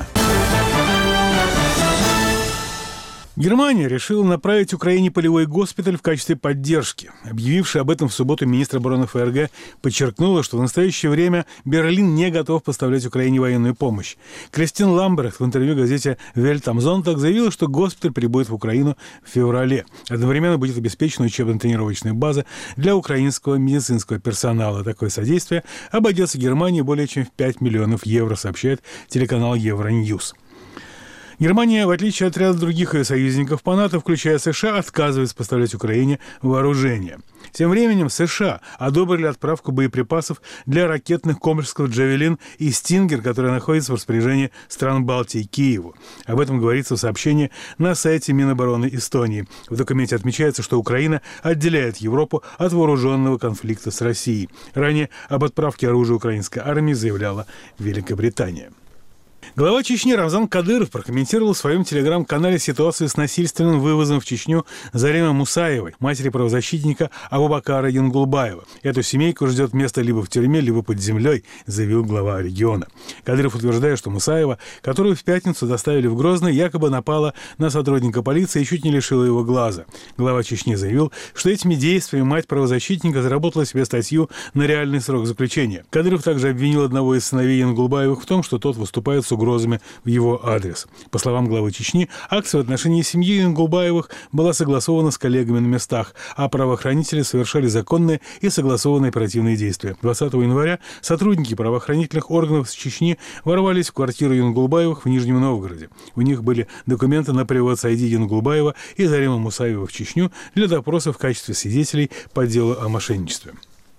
Германия решила направить Украине полевой госпиталь в качестве поддержки. Объявивший об этом в субботу министр обороны ФРГ подчеркнула, что в настоящее время Берлин не готов поставлять Украине военную помощь. Кристин Ламбрехт в интервью газете «Welt am Sonntag» заявила, что госпиталь прибудет в Украину в феврале. Одновременно будет обеспечена учебно-тренировочная база для украинского медицинского персонала. Такое содействие обойдется Германии более чем в 5 миллионов евро, сообщает телеканал Евроньюз. Германия, в отличие от ряда других ее союзников по НАТО, включая США, отказывается поставлять Украине вооружение. Тем временем США одобрили отправку боеприпасов для ракетных комплексов «Джавелин» и «Стингер», которые находятся в распоряжении стран Балтии, Киеву. Об этом говорится в сообщении на сайте Минобороны Эстонии. В документе отмечается, что Украина отделяет Европу от вооруженного конфликта с Россией. Ранее об отправке оружия украинской армии заявляла Великобритания. Глава Чечни Рамзан Кадыров прокомментировал в своем телеграм-канале ситуацию с насильственным вывозом в Чечню Заремы Мусаевой, матери правозащитника Абубакара Янгулбаева. Эту семейку ждет место либо в тюрьме, либо под землей, заявил глава региона. Кадыров утверждает, что Мусаева, которую в пятницу доставили в Грозный, якобы напала на сотрудника полиции и чуть не лишила его глаза. Глава Чечни заявил, что этими действиями мать правозащитника заработала себе статью на реальный срок заключения. Кадыров также обвинил одного из сыновей Янгулбаевых в том, что тот выступает с угрозами в его адрес. По словам главы Чечни, акция в отношении семьи Янгулбаевых была согласована с коллегами на местах, а правоохранители совершали законные и согласованные оперативные действия. 20 января сотрудники правоохранительных органов с Чечни ворвались в квартиру Янгулбаевых в Нижнем Новгороде. У них были документы на привод Сайди Янгулбаева и Заремы Мусаева в Чечню для допроса в качестве свидетелей по делу о мошенничестве.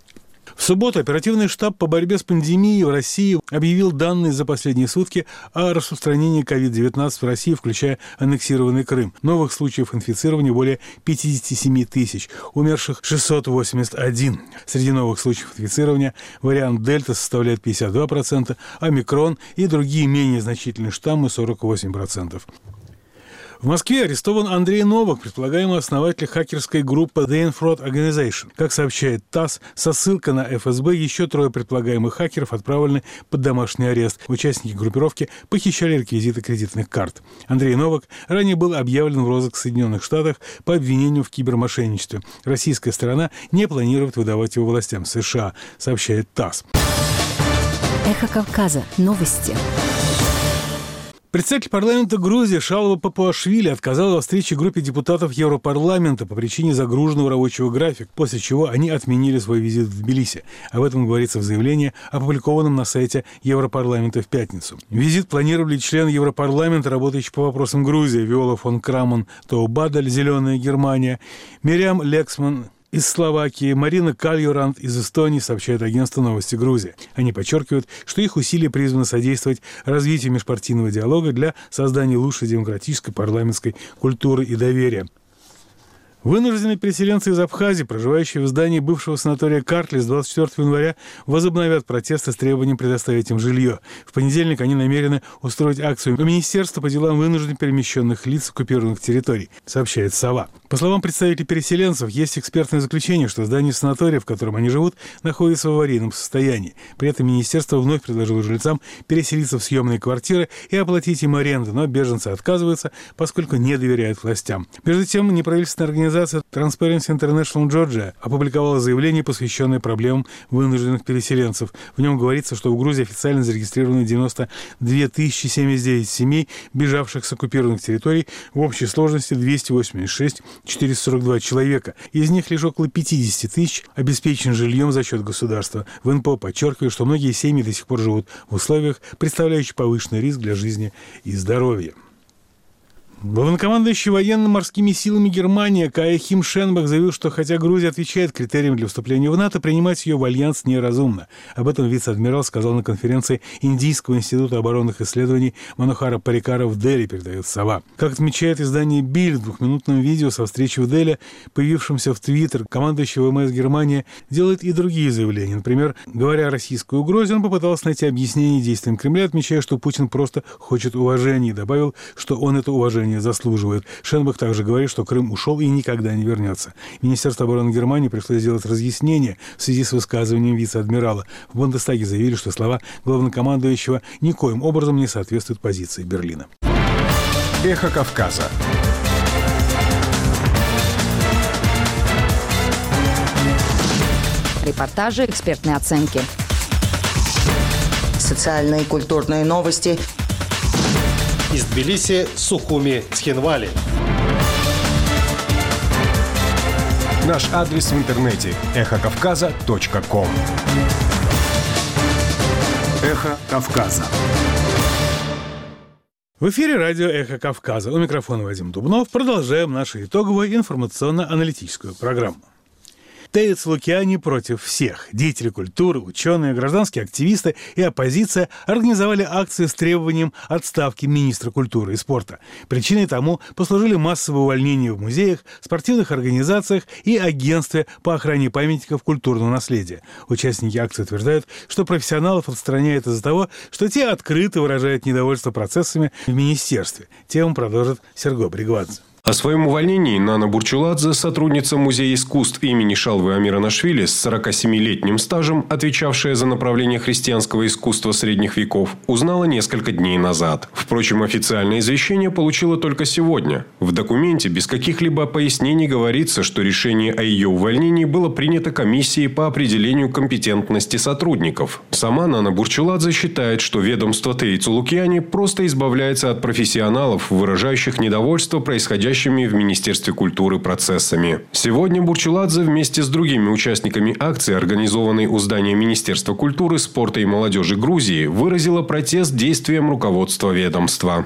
В субботу оперативный штаб по борьбе с пандемией в России объявил данные за последние сутки о распространении COVID-19 в России, включая аннексированный Крым. Новых случаев инфицирования более 57 тысяч, умерших 681. Среди новых случаев инфицирования вариант Дельта составляет 52%, омикрон и другие менее значительные штаммы 48%. В Москве арестован Андрей Новак, предполагаемый основатель хакерской группы The Infraud Organization. Как сообщает ТАСС, со ссылкой на ФСБ еще 3 предполагаемых хакеров отправлены под домашний арест. Участники группировки похищали реквизиты кредитных карт. Андрей Новак ранее был объявлен в розыск в Соединенных Штатах по обвинению в кибермошенничестве. Российская сторона не планирует выдавать его властям США, сообщает ТАСС. Эхо Кавказа. Новости. Председатель парламента Грузии Шалва Папуашвили отказал во встрече группе депутатов Европарламента по причине загруженного рабочего графика, после чего они отменили свой визит в Тбилиси. Об этом говорится в заявлении, опубликованном на сайте Европарламента в пятницу. Визит планировали члены Европарламента, работающие по вопросам Грузии: Виола фон Крамон Таубадаль, «Зеленая Германия», Мириам Лексман из Словакии, Марина Кальюрант из Эстонии, сообщает агентство «Новости Грузии». Они подчеркивают, что их усилия призваны содействовать развитию межпартийного диалога для создания лучшей демократической парламентской культуры и доверия. Вынужденные переселенцы из Абхазии, проживающие в здании бывшего санатория Картли, с 24 января возобновят протесты с требованием предоставить им жилье. В понедельник они намерены устроить акцию у Министерства по делам вынужденно перемещенных лиц оккупированных территорий, сообщает «Сова». По словам представителей переселенцев, есть экспертное заключение, что здание санатория, в котором они живут, находится в аварийном состоянии. При этом министерство вновь предложило жильцам переселиться в съемные квартиры и оплатить им аренду, но беженцы отказываются, поскольку не доверяют властям. Между тем, неправительственные организации организация Transparency International Georgia опубликовала заявление, посвященное проблемам вынужденных переселенцев. В нем говорится, что в Грузии официально зарегистрировано 92 079 семей, бежавших с оккупированных территорий, в общей сложности 286 442 человека. Из них лишь около 50 тысяч обеспечены жильем за счет государства. В НПО подчеркивают, что многие семьи до сих пор живут в условиях, представляющих повышенный риск для жизни и здоровья. Главнокомандующий военно-морскими силами Германии Кая Хим Шенбах заявил, что хотя Грузия отвечает критериям для вступления в НАТО, принимать ее в альянс неразумно. Об этом вице-адмирал сказал на конференции Индийского института оборонных исследований Манохара Парикара в Дели, передает «Сова». Как отмечает издание «Биль», в двухминутном видео со встречи в Дели, появившемся в Твиттер, командующий ВМС Германии делает и другие заявления. Например, говоря о российской угрозе, он попытался найти объяснение действиям Кремля, отмечая, что Путин просто хочет уважения, и добавил, что он это уважение заслуживает. Шенбах также говорит, что Крым ушел и никогда не вернется. Министерству обороны Германии пришлось сделать разъяснение в связи с высказыванием вице-адмирала. В Бундестаге заявили, что слова главнокомандующего никоим образом не соответствуют позиции Берлина. Эхо Кавказа. Репортажи, экспертные оценки. Социальные и культурные новости. Из Тбилиси, Сухуми, Цхинвали. Наш адрес в интернете – эхокавказа.ком. Эхо Кавказа. В эфире радио «Эхо Кавказа». У микрофона Вадим Дубнов. Продолжаем нашу итоговую информационно-аналитическую программу. Тео Цулукиани против всех. Деятели культуры, ученые, гражданские активисты и оппозиция организовали акцию с требованием отставки министра культуры и спорта. Причиной тому послужили массовые увольнения в музеях, спортивных организациях и агентстве по охране памятников культурного наследия. Участники акции утверждают, что профессионалов отстраняют из-за того, что те открыто выражают недовольство процессами в министерстве. Тему продолжит Серго Бригвадзе. О своем увольнении Нана Бурчуладзе, сотрудница Музея искусств имени Шалвы Амиранашвили с 47-летним стажем, отвечавшая за направление христианского искусства средних веков, узнала несколько дней назад. Впрочем, официальное извещение получила только сегодня. В документе без каких-либо пояснений говорится, что решение о ее увольнении было принято комиссией по определению компетентности сотрудников. Сама Нана Бурчуладзе считает, что ведомство Тео Цулукиани просто избавляется от профессионалов, выражающих недовольство происходящим в Министерстве культуры процессами. Сегодня Бурчуладзе вместе с другими участниками акции, организованной у здания Министерства культуры, спорта и молодежи Грузии, выразила протест действиям руководства ведомства.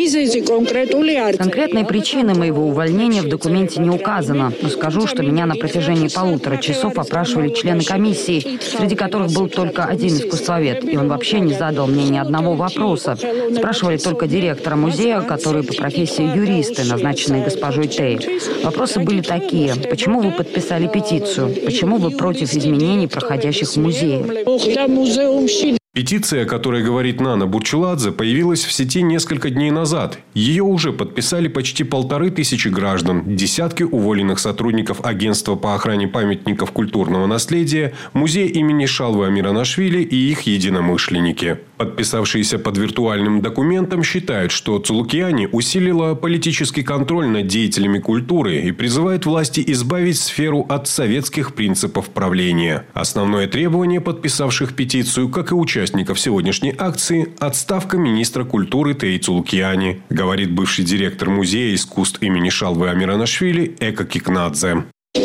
Конкретной причины моего увольнения в документе не указано, но скажу, что меня на протяжении 1,5 часа опрашивали члены комиссии, среди которых был только один искусствовед, и он вообще не задал мне ни одного вопроса. Спрашивали только директора музея, который по профессии юристы, назначенные госпожой Тео. Вопросы были такие: почему вы подписали петицию? Почему вы против изменений, проходящих в музее? Петиция, о которой говорит Нана Бурчуладзе, появилась в сети несколько дней назад. Ее уже подписали почти 1500 граждан, десятки уволенных сотрудников Агентства по охране памятников культурного наследия, Музея имени Шалвы Амиранашвили и их единомышленники. Подписавшиеся под виртуальным документом считают, что Цулукиани усилила политический контроль над деятелями культуры и призывает власти избавить сферу от советских принципов правления. Основное требование подписавших петицию, как и участников сегодняшней акции, отставка министра культуры Тео Цулукиани, говорит бывший директор Музея искусств имени Шалвы Амиранашвили Эка Кикнадзе.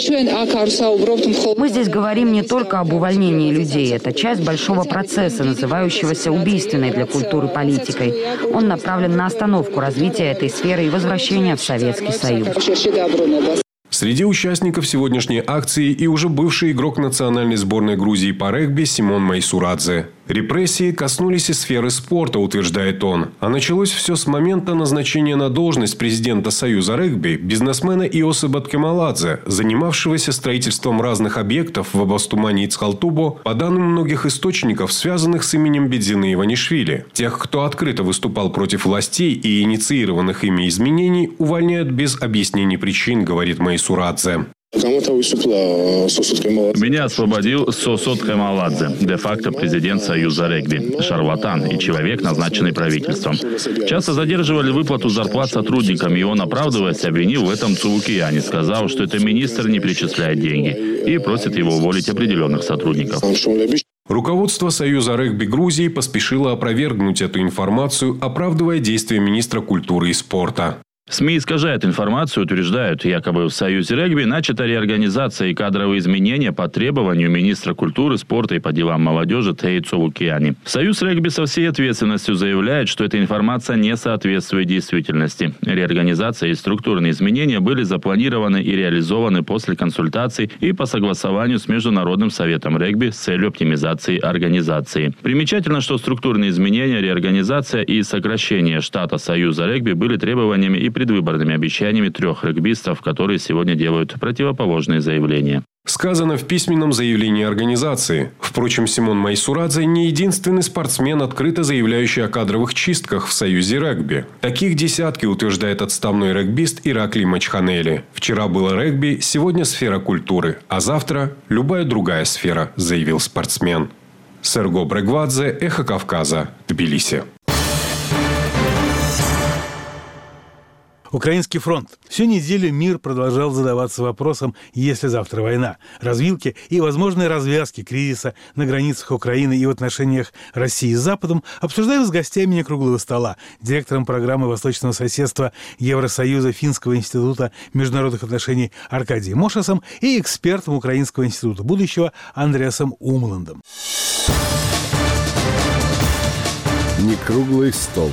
Мы здесь говорим не только об увольнении людей. Это часть большого процесса, называющегося убийственной для культуры политикой. Он направлен на остановку развития этой сферы и возвращения в Советский Союз. Среди участников сегодняшней акции и уже бывший игрок национальной сборной Грузии по регби Симон Майсурадзе. Репрессии коснулись и сферы спорта, утверждает он. А началось все с момента назначения на должность президента Союза регби бизнесмена Иосиба Ткемаладзе, занимавшегося строительством разных объектов в Абастумане и Цхалтубо, по данным многих источников, связанных с именем Бедзины Иванишвили. Тех, кто открыто выступал против властей и инициированных ими изменений, увольняют без объяснений причин, говорит Майсурадзе. Меня освободил Сосот Камаладзе, де-факто президент Союза регби, шарлатан и человек, назначенный правительством. Часто задерживали выплату зарплат сотрудникам, и он, оправдываясь, обвинил в этом Цувукияни, сказал, что это министр не перечисляет деньги и просит его уволить определенных сотрудников. Руководство Союза регби Грузии поспешило опровергнуть эту информацию, оправдывая действия министра культуры и спорта. СМИ искажают информацию, утверждают, якобы в Союзе регби начата реорганизация и кадровые изменения по требованию министра культуры, спорта и по делам молодежи Теи Цувукияни. Союз регби со всей ответственностью заявляет, что эта информация не соответствует действительности. Реорганизация и структурные изменения были запланированы и реализованы после консультаций и по согласованию с Международным советом регби с целью оптимизации организации. Примечательно, что структурные изменения, реорганизация и сокращение штата Союза регби были требованиями и предвыборными обещаниями 3 регбистов, которые сегодня делают противоположные заявления. Сказано в письменном заявлении организации. Впрочем, Симон Майсурадзе не единственный спортсмен, открыто заявляющий о кадровых чистках в Союзе регби. Таких десятки, утверждает отставной регбист Ираклий Мачханели. Вчера было регби, сегодня сфера культуры, а завтра любая другая сфера, заявил спортсмен. Серго Брегвадзе, Эхо Кавказа, Тбилиси. Украинский фронт. Всю неделю мир продолжал задаваться вопросом, есть ли завтра война, развилки и возможные развязки кризиса на границах Украины и в отношениях России с Западом обсуждаем с гостями некруглого стола, директором программы восточного соседства Евросоюза Финского института международных отношений Аркадием Мошасом и экспертом Украинского института будущего Андреасом Умландом. Некруглый стол.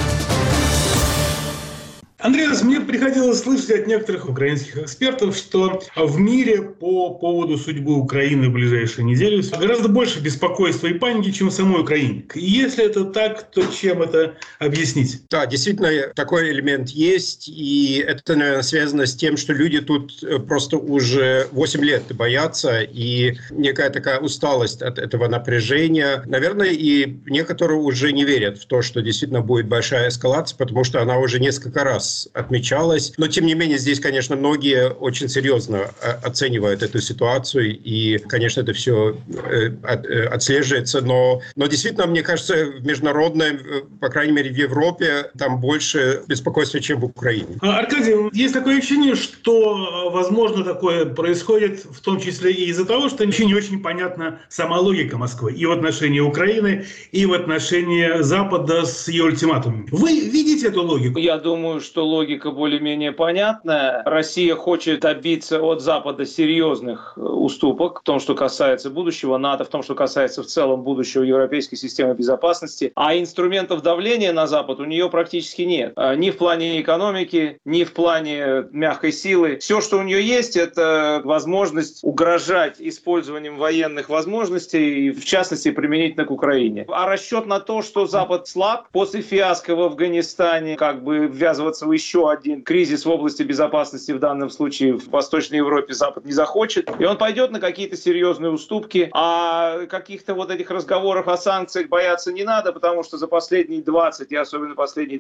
Андреас, мне приходилось слышать от некоторых украинских экспертов, что в мире по поводу судьбы Украины в ближайшие недели гораздо больше беспокойства и паники, чем в самой Украине. И если это так, то чем это объяснить? Да, действительно, такой элемент есть. И это, наверное, связано с тем, что люди тут просто уже 8 лет боятся. И некая такая усталость от этого напряжения. Наверное, и некоторые уже не верят в то, что действительно будет большая эскалация, потому что она уже несколько раз отмечалась. Но, тем не менее, здесь, конечно, многие очень серьезно оценивают эту ситуацию. И, конечно, это все отслеживается. Но действительно, мне кажется, в международном, по крайней мере, в Европе, там больше беспокойства, чем в Украине. Аркадий, есть такое ощущение, что, возможно, такое происходит в том числе и из-за того, что еще не очень понятна сама логика Москвы и в отношении Украины, и в отношении Запада с ее ультиматумами. Вы видите эту логику? Я думаю, что логика более-менее понятная. Россия хочет добиться от Запада серьезных уступок в том, что касается будущего НАТО, в том, что касается в целом будущего европейской системы безопасности. А инструментов давления на Запад у нее практически нет. Ни в плане экономики, ни в плане мягкой силы. Все, что у нее есть, это возможность угрожать использованием военных возможностей, в частности, применительно к Украине. А расчет на то, что Запад слаб, после фиаско в Афганистане, как бы ввязываться в еще один кризис в области безопасности, в данном случае в Восточной Европе, Запад не захочет. И он пойдет на какие-то серьезные уступки. А каких-то вот этих разговоров о санкциях бояться не надо, потому что за последние 20 и особенно последние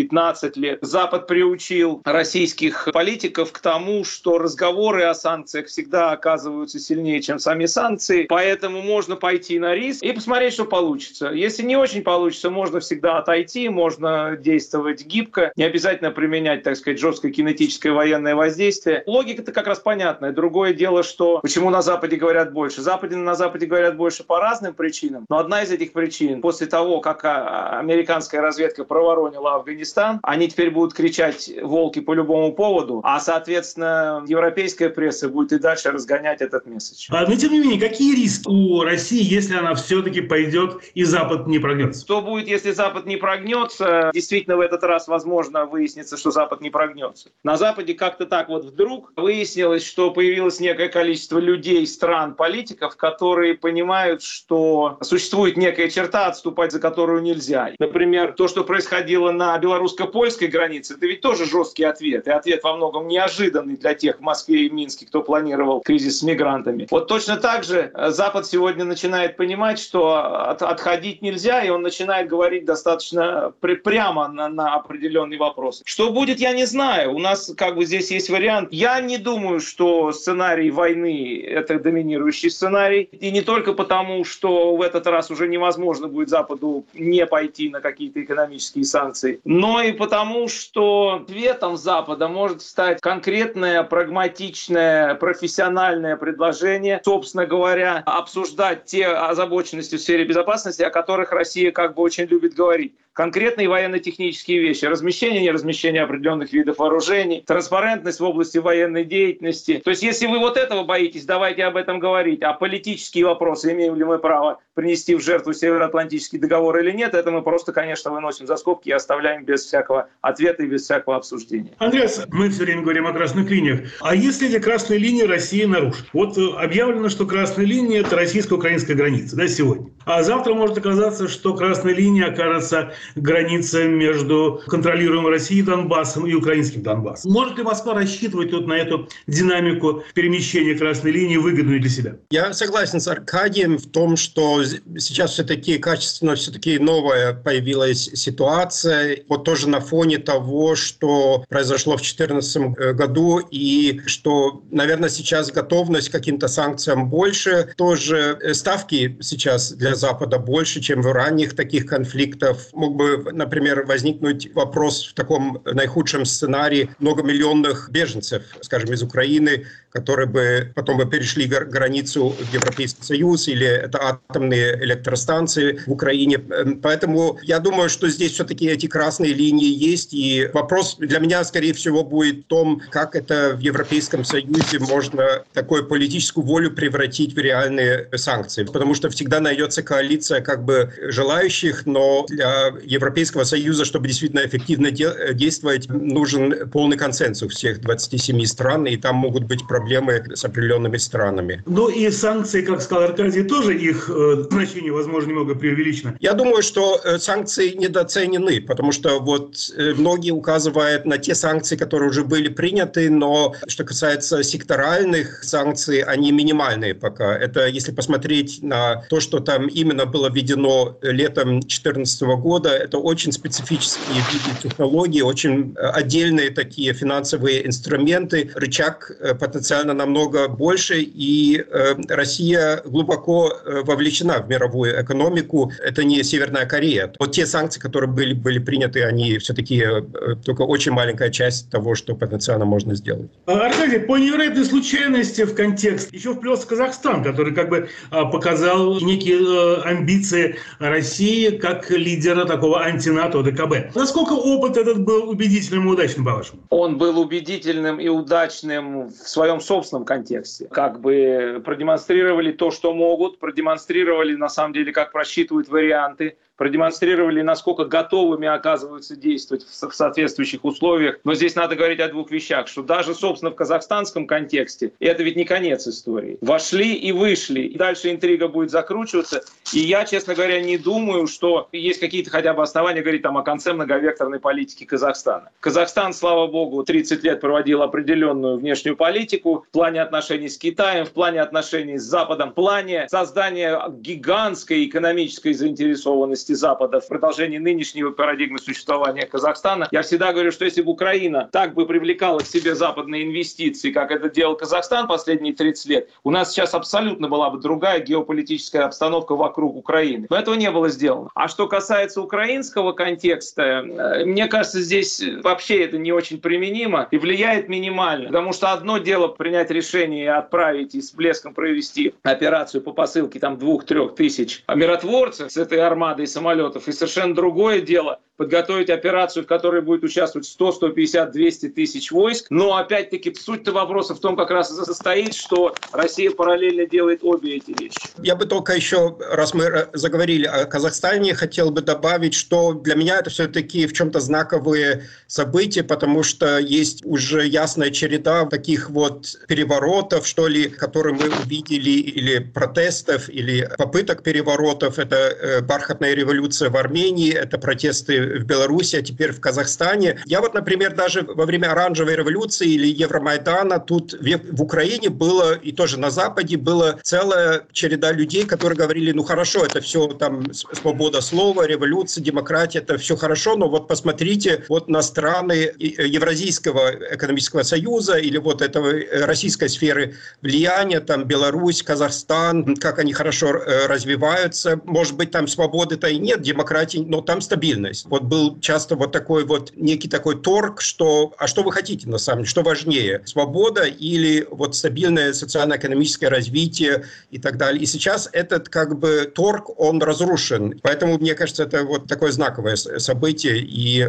15 лет Запад приучил российских политиков к тому, что разговоры о санкциях всегда оказываются сильнее, чем сами санкции. Поэтому можно пойти на риск и посмотреть, что получится. Если не очень получится, можно всегда отойти, можно действовать гибко, не обязательно применять, так сказать, жесткое кинетическое военное воздействие. Логика-то как раз понятная. Другое дело, что почему на Западе говорят больше. На Западе говорят больше по разным причинам. Но одна из этих причин, после того, как американская разведка проворонила Афганистан, они теперь будут кричать «волки» по любому поводу, а, соответственно, европейская пресса будет и дальше разгонять этот месседж. Но, тем не менее, какие риски у России, если она все-таки пойдет и Запад не прогнется? Что будет, если Запад не прогнется? Действительно, в этот раз, возможно, выяснится, что Запад не прогнется. На Западе как-то так вот вдруг выяснилось, что появилось некое количество людей, стран, политиков, которые понимают, что существует некая черта, отступать за которую нельзя. Например, то, что происходило на белорусско-польской границе, это ведь тоже жесткий ответ. И ответ во многом неожиданный для тех в Москве и Минске, кто планировал кризис с мигрантами. Вот точно так же Запад сегодня начинает понимать, что отходить нельзя, и он начинает говорить достаточно прямо на определенные вопросы. Что будет, я не знаю. У нас здесь есть вариант. Я не думаю, что сценарий войны – это доминирующий сценарий. И не только потому, что в этот раз уже невозможно будет Западу не пойти на какие-то экономические санкции, но и потому, что ответом Запада может стать конкретное, прагматичное, профессиональное предложение, собственно говоря, обсуждать те озабоченности в сфере безопасности, о которых Россия очень любит говорить. Конкретные военно-технические вещи. Размещение, неразмещение определенных видов вооружений, транспарентность в области военной деятельности. То есть, если вы этого боитесь, давайте об этом говорить. А политические вопросы, имеем ли мы право принести в жертву Североатлантический договор или нет, это мы просто, конечно, выносим за скобки и оставляем без всякого ответа и без всякого обсуждения. Андреас, мы все время говорим о красных линиях. А если эти красные линии Россия нарушит? Объявлено, что красная линия – это российско-украинская граница, сегодня. А завтра может оказаться, что красная линия окажется граница между контролируемой Россией Донбассом и украинским Донбассом. Может ли Москва рассчитывать на эту динамику перемещения красной линии, выгодную для себя? Я согласен с Аркадием в том, что сейчас все-таки качественно, новая появилась ситуация. Тоже на фоне того, что произошло в 2014 году, и что, наверное, сейчас готовность к каким-то санкциям больше. Тоже ставки сейчас для Запада больше, чем в ранних таких конфликтах. Мог бы, например, возникнуть вопрос в таком наихудшем сценарии многомиллионных беженцев, скажем, из Украины, которые бы потом перешли границу в Европейский Союз, или это атомные электростанции в Украине. Поэтому я думаю, что здесь все-таки эти красные линии есть. И вопрос для меня, скорее всего, будет в том, как это в Европейском Союзе можно такую политическую волю превратить в реальные санкции. Потому что всегда найдется коалиция желающих, но для Европейского Союза, чтобы действительно эффективно действовать, нужен полный консенсус всех 27 стран, и там могут быть проблемы с определенными странами. И санкции, как сказал Аркадий, тоже их значение, возможно, немного преувеличено. Я думаю, что санкции недооценены, потому что многие указывают на те санкции, которые уже были приняты, но что касается секторальных санкций, они минимальные пока. Это если посмотреть на то, что там именно было введено летом 2014 года, это очень специфические виды технологий, очень отдельные такие финансовые инструменты, рычаг потенциально намного больше, и Россия глубоко вовлечена в мировую экономику. Это не Северная Корея. Те санкции, которые были приняты, они все-таки только очень маленькая часть того, что потенциально можно сделать. Аркадий, по невероятной случайности в контекст еще вплелся Казахстан, который показал некие амбиции России как лидера такого антинато ДКБ. Насколько опыт этот был убедительным и удачным, по-вашему? Он был убедительным и удачным в своем собственном контексте. Продемонстрировали то, что могут, продемонстрировали, на самом деле, как просчитывают варианты, продемонстрировали, насколько готовыми оказываются действовать в соответствующих условиях. Но здесь надо говорить о двух вещах, что даже, собственно, в казахстанском контексте это ведь не конец истории. Вошли и вышли, и дальше интрига будет закручиваться. И я, честно говоря, не думаю, что есть какие-то хотя бы основания говорить о конце многовекторной политики Казахстана. Казахстан, слава богу, 30 лет проводил определенную внешнюю политику в плане отношений с Китаем, в плане отношений с Западом, в плане создания гигантской экономической заинтересованности Запада в продолжении нынешней парадигмы существования Казахстана. Я всегда говорю, что если бы Украина так бы привлекала к себе западные инвестиции, как это делал Казахстан последние 30 лет, у нас сейчас абсолютно была бы другая геополитическая обстановка вокруг Украины. Но этого не было сделано. А что касается украинского контекста, мне кажется, здесь вообще это не очень применимо и влияет минимально. Потому что одно дело принять решение и отправить и с блеском провести операцию по посылке 2-3 тысяч миротворцев с этой армадой самолетов. И совершенно другое дело подготовить операцию, в которой будет участвовать 100, 150, 200 тысяч войск. Но опять-таки суть-то вопроса в том как раз и состоит, что Россия параллельно делает обе эти вещи. Я бы только еще, раз мы заговорили о Казахстане, хотел бы добавить, что для меня это все-таки в чем-то знаковые события, потому что есть уже ясная череда таких переворотов, что ли, которые мы увидели, или протестов, или попыток переворотов. Это бархатная революция революция в Армении, это протесты в Беларуси, а теперь в Казахстане. Я вот, например, даже во время Оранжевой революции или Евромайдана тут в Украине было, и тоже на Западе, была целая череда людей, которые говорили, ну хорошо, это все там свобода слова, революция, демократия, это все хорошо, но вот посмотрите вот на страны Евразийского экономического союза или вот этого российской сферы влияния, там Беларусь, Казахстан, как они хорошо развиваются. Может быть, там свободы-то и нет, демократии, но там стабильность. Вот был часто вот такой вот некий такой торг, что, а что вы хотите на самом деле, что важнее, свобода или вот стабильное социально-экономическое развитие и так далее. И сейчас этот как бы торг, он разрушен. Поэтому, мне кажется, это вот такое знаковое событие. И,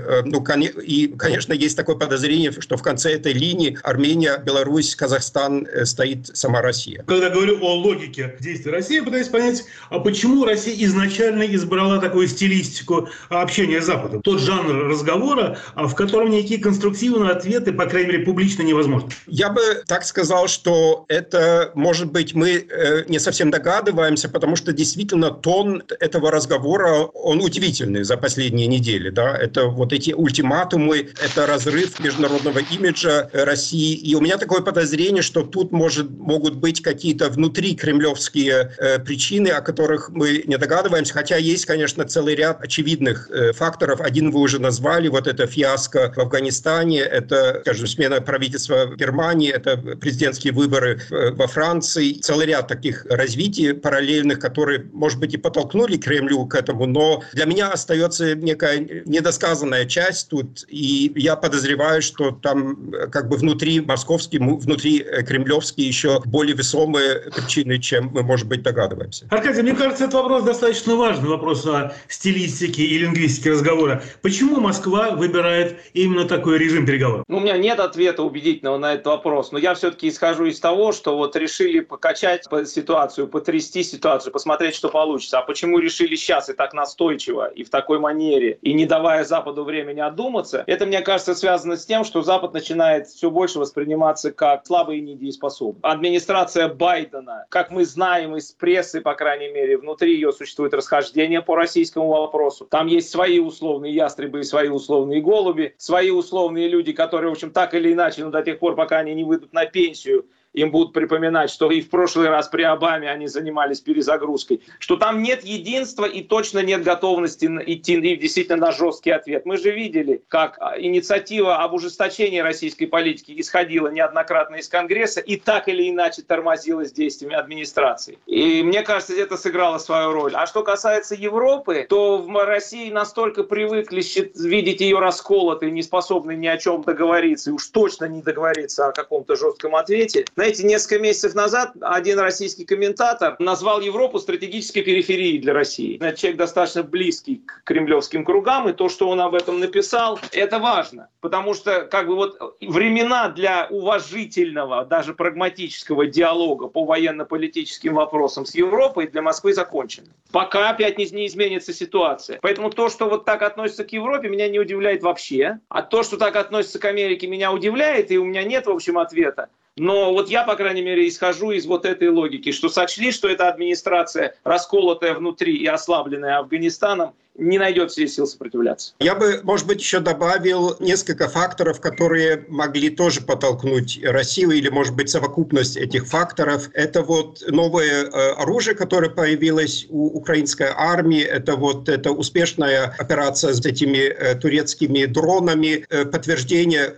конечно, есть такое подозрение, что в конце этой линии Армения, Беларусь, Казахстан стоит сама Россия. Когда говорю о логике действий России, я пытаюсь понять, а почему Россия изначально избрала такую стилистику общения с Западом? Тот жанр разговора, в котором никакие конструктивные ответы, по крайней мере, публично невозможны. Я бы так сказал, что это, может быть, мы не совсем догадываемся, потому что действительно тон этого разговора, он удивительный за последние недели. Да? Это вот эти ультиматумы, это разрыв международного имиджа России. И у меня такое подозрение, что тут могут быть какие-то внутрикремлевские причины, о которых мы не догадываемся, хотя есть, конечно, целый ряд очевидных факторов. Один вы уже назвали, вот это фиаско в Афганистане, это, скажем, смена правительства в Германии, это президентские выборы во Франции, целый ряд таких развитий параллельных, которые, может быть, и подтолкнули Кремлю к этому, но для меня остается некая недосказанная часть тут, и я подозреваю, что там как бы внутри московские, внутри кремлевские еще более весомые причины, чем мы, может быть, догадываемся. Аркадий, мне кажется, этот вопрос достаточно важный, вопрос о стилистике и лингвистике разговора. Почему Москва выбирает именно такой режим переговоров? У меня нет ответа убедительного на этот вопрос, но я все-таки исхожу из того, что вот решили покачать ситуацию, потрясти ситуацию, посмотреть, что получится. А почему решили сейчас и так настойчиво, и в такой манере, и не давая Западу времени одуматься, это, мне кажется, связано с тем, что Запад начинает все больше восприниматься как слабый и недееспособный. Администрация Байдена, как мы знаем из прессы, по крайней мере, внутри ее существует расхождение по российскому вопросу. Там есть свои условные ястребы и свои условные голуби, свои условные люди, которые, в общем, так или иначе, до тех пор, пока они не выйдут на пенсию, им будут припоминать, что и в прошлый раз при Обаме они занимались перезагрузкой, что там нет единства и точно нет готовности идти действительно на жесткий ответ. Мы же видели, как инициатива об ужесточении российской политики исходила неоднократно из Конгресса и так или иначе тормозилась действиями администрации. И мне кажется, это сыграло свою роль. А что касается Европы, то в России настолько привыкли видеть ее расколотой, не способной ни о чем договориться, и уж точно не договориться о каком-то жестком ответе. Знаете, несколько месяцев назад один российский комментатор назвал Европу стратегической периферией для России. Это человек достаточно близкий к кремлевским кругам, и то, что он об этом написал, это важно. Потому что как бы вот времена для уважительного, даже прагматического диалога по военно-политическим вопросам с Европой для Москвы закончены. Пока опять не изменится ситуация. Поэтому то, что вот так относится к Европе, меня не удивляет вообще. А то, что так относится к Америке, меня удивляет, и у меня нет, в общем, ответа. Но вот я, по крайней мере, исхожу из вот этой логики, что сочли, что эта администрация, расколотая внутри и ослабленная Афганистаном, не найдет все сил сопротивляться. Я бы, может быть, еще добавил несколько факторов, которые могли тоже подтолкнуть Россию, или, может быть, совокупность этих факторов. Это вот новое оружие, которое появилось у украинской армии, это вот эта успешная операция с этими турецкими дронами, подтверждение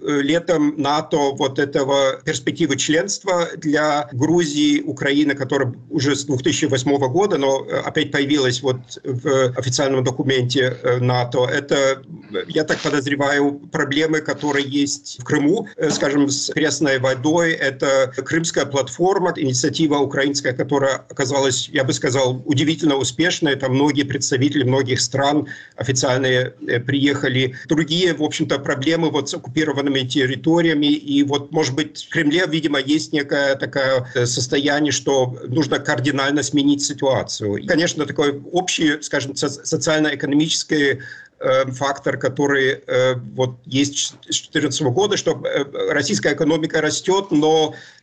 летом НАТО вот этого перспективы членства для Грузии, Украины, которая уже с 2008 года, но опять появилась вот в официальном документе НАТО. Это, я так подозреваю, проблемы, которые есть в Крыму, скажем, с пресной водой. Это Крымская платформа, инициатива украинская, которая оказалась, я бы сказал, удивительно успешной. Там многие представители многих стран официальные приехали. Другие, в общем-то, проблемы вот с оккупированными территориями. И вот, может быть, в Кремле, видимо, есть некое такое состояние, что нужно кардинально сменить ситуацию. И, конечно, такой общий, скажем, социально-экономический фактор, который вот есть с 2014 года, что российская экономика растет, но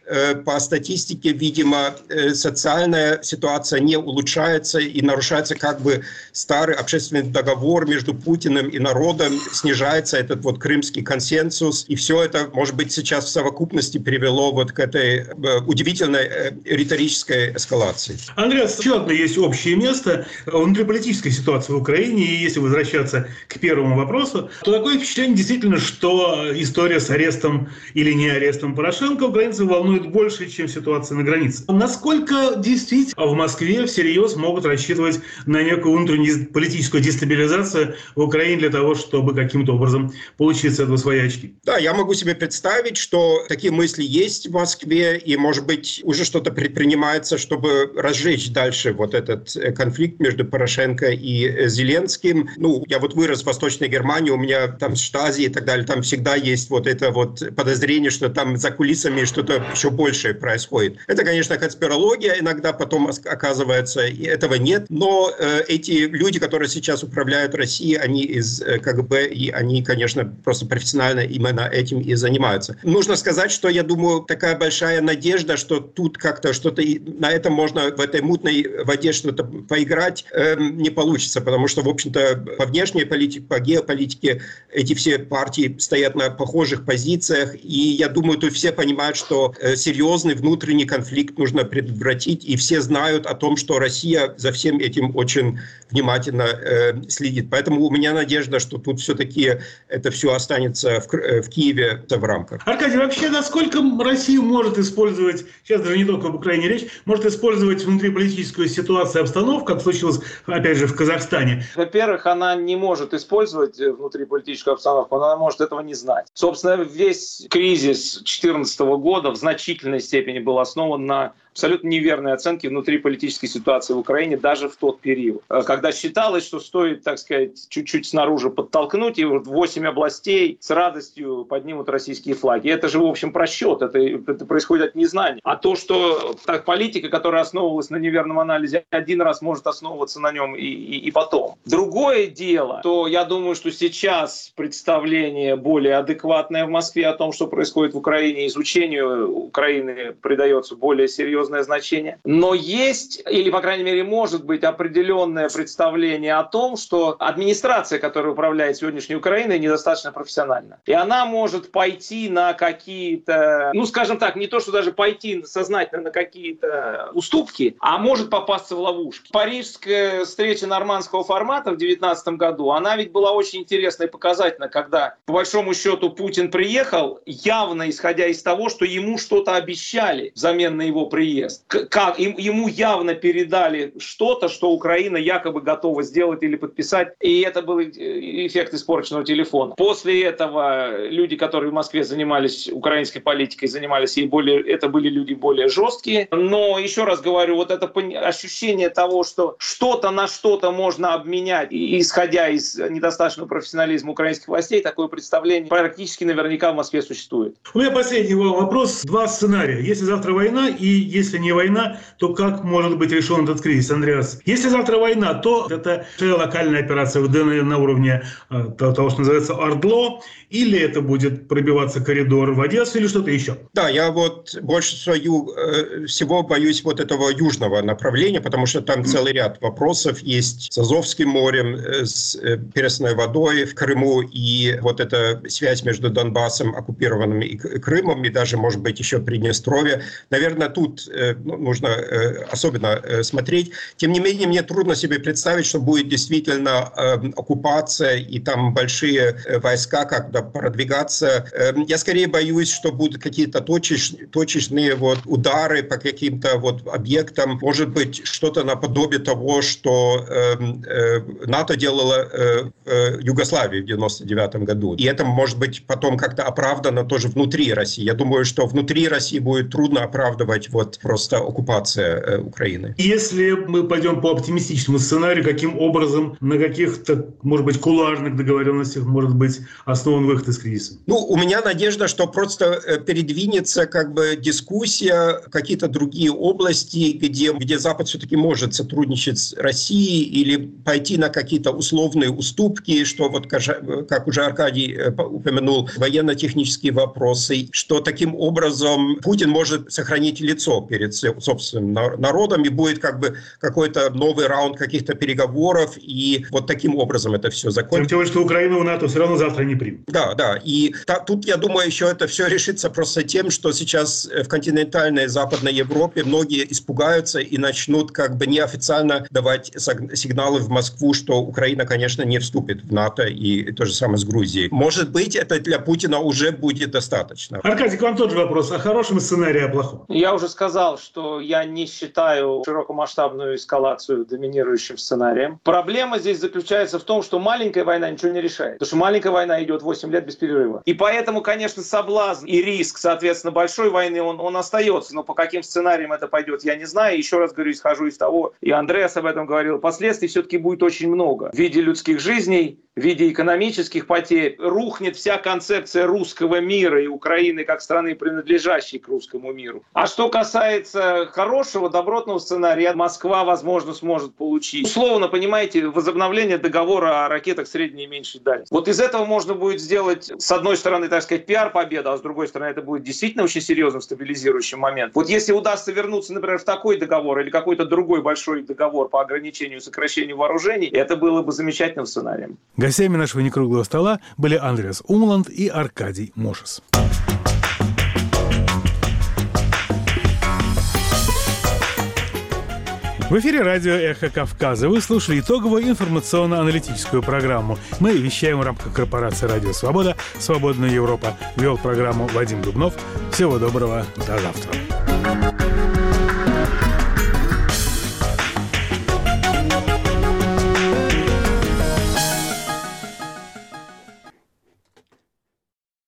по статистике, видимо, социальная ситуация не улучшается и нарушается как бы старый общественный договор между Путиным и народом, снижается этот вот крымский консенсус, и все это, может быть, сейчас в совокупности привело вот к этой удивительной риторической эскалации. Андреас, еще одно есть общее место внутриполитической ситуации в Украине, и если возвращаться к первому вопросу, то такое впечатление действительно, что история с арестом или не арестом Порошенко украинцев волнует больше, чем ситуация на границе. Насколько действительно в Москве всерьез могут рассчитывать на некую внутреннюю политическую дестабилизацию в Украине для того, чтобы каким-то образом получить с этого свои очки? Да, я могу себе представить, что такие мысли есть в Москве, и, может быть, уже что-то предпринимается, чтобы разжечь дальше вот этот конфликт между Порошенко и Зеленским. Ну, я вот вырос в Восточной Германии, у меня там Штази и так далее, там всегда есть вот это вот подозрение, что там за кулисами что-то еще большее происходит. Это, конечно, конспирология иногда потом оказывается, и этого нет, но эти люди, которые сейчас управляют Россией, они из КГБ, и они, конечно, просто профессионально именно этим и занимаются. Нужно сказать, что, я думаю, такая большая надежда, что тут как-то что-то на этом можно в этой мутной воде что-то поиграть, не получится, потому что, в общем-то, по внешней политике, по геополитике эти все партии стоят на похожих позициях, и я думаю, тут все понимают, что серьезный внутренний конфликт нужно предотвратить, и все знают о том, что Россия за всем этим очень внимательно следит. Поэтому у меня надежда, что тут все-таки это все останется в Киеве в рамках. Аркадий, вообще, насколько Россия может использовать, сейчас даже не только об Украине речь, может использовать внутриполитическую ситуацию и обстановку, как случилось, опять же, в Казахстане? Во-первых, она не может использовать внутриполитическую обстановку, она может этого не знать. Собственно, весь кризис 2014 года в значительной степени был основан на абсолютно неверной оценки внутриполитической ситуации в Украине даже в тот период. Когда считалось, что стоит, так сказать, чуть-чуть снаружи подтолкнуть, и вот 8 областей с радостью поднимут российские флаги. Это же, в общем, просчет, это происходит от незнания. А то, что политика, которая основывалась на неверном анализе, один раз может основываться на нем и потом. Другое дело, то я думаю, что сейчас представление более адекватное в Москве о том, что происходит в Украине, изучению Украины придается более серьезное значение. Но есть, или, по крайней мере, может быть определенное представление о том, что администрация, которая управляет сегодняшней Украиной, недостаточно профессиональна. И она может пойти на какие-то, скажем так, не то, что даже пойти сознательно на какие-то уступки, а может попасться в ловушки. Парижская встреча нормандского формата в 2019 году, она ведь была очень интересна и показательна, когда, по большому счету, Путин приехал, явно исходя из того, что ему что-то обещали взамен на его приезд. Ему явно передали что-то, что Украина якобы готова сделать или подписать, и это был эффект испорченного телефона. После этого люди, которые в Москве занимались украинской политикой, занимались это были люди более жесткие. Но, еще раз говорю, вот это ощущение того, что что-то на что-то можно обменять, исходя из недостаточного профессионализма украинских властей, такое представление практически наверняка в Москве существует. У меня последний вопрос. Два сценария. Если завтра война, и если не война, то как может быть решен этот кризис, Андреас? Если завтра война, то это локальная операция на уровне того, что называется ОРДЛО, или это будет пробиваться коридор в Одессу, или что-то еще? Да, я вот больше всего боюсь вот этого южного направления, потому что там целый ряд вопросов есть с Азовским морем, с пресной водой в Крыму, и вот эта связь между Донбассом, оккупированным, и Крымом, и даже, может быть, еще Приднестровье. Наверное, тут нужно особенно смотреть. Тем не менее, мне трудно себе представить, что будет действительно оккупация и там большие войска, когда продвигаться. Я скорее боюсь, что будут какие-то точечные удары по каким-то объектам. Может быть, что-то наподобие того, что НАТО делало в Югославии в 1999 году. И это может быть потом как-то оправдано тоже внутри России. Я думаю, что внутри России будет трудно оправдывать просто оккупация Украины. Если мы пойдем по оптимистичному сценарию, каким образом на каких-то, может быть, кулуарных договоренностях может быть основан выход из кризиса? У меня надежда, что просто передвинется дискуссия в какие-то другие области, где Запад все-таки может сотрудничать с Россией или пойти на какие-то условные уступки, что как уже Аркадий упомянул, военно-технические вопросы, что таким образом котором Путин может сохранить лицо перед собственным народом, и будет как бы какой-то новый раунд каких-то переговоров, и вот таким образом это все закончится. Тем более, что Украину в НАТО все равно завтра не примут. Да. И тут, я думаю, еще это все решится просто тем, что сейчас в континентальной Западной Европе многие испугаются и начнут как бы неофициально давать сигналы в Москву, что Украина, конечно, не вступит в НАТО, и то же самое с Грузией. Может быть, это для Путина уже будет достаточно. Аркадий, к вам тот же вопрос. О хорошем сценарии, о плохом? Я уже сказал, что я не считаю широкомасштабную эскалацию доминирующим сценарием. Проблема здесь заключается в том, что маленькая война ничего не решает. Потому что маленькая война идет 8 лет без перерыва. И поэтому, конечно, соблазн и риск, соответственно, большой войны, он остается. Но по каким сценариям это пойдет, я не знаю. Еще раз говорю, исхожу из того, и Андреас об этом говорил, последствий все-таки будет очень много. В виде людских жизней, в виде экономических потерь. Рухнет вся концепция русского мира и Украины как страны, принадлежащей к русскому миру. А что касается хорошего, добротного сценария, Москва, возможно, сможет получить. Условно, понимаете, возобновление договора о ракетах средней и меньшей дальности. Вот из этого можно будет сделать, с одной стороны, так сказать, пиар-победа, а с другой стороны, это будет действительно очень серьезным стабилизирующим моментом. Вот если удастся вернуться, например, в такой договор или какой-то другой большой договор по ограничению и сокращению вооружений, это было бы замечательным сценарием. Гостями нашего некруглого стола были Андреас Умланд и Аркадий Мошес. В эфире радио «Эхо Кавказа». Вы слушали итоговую информационно-аналитическую программу. Мы вещаем в рамках корпорации «Радио Свобода», «Свободная Европа». Вел программу Вадим Дубнов. Всего доброго. До завтра.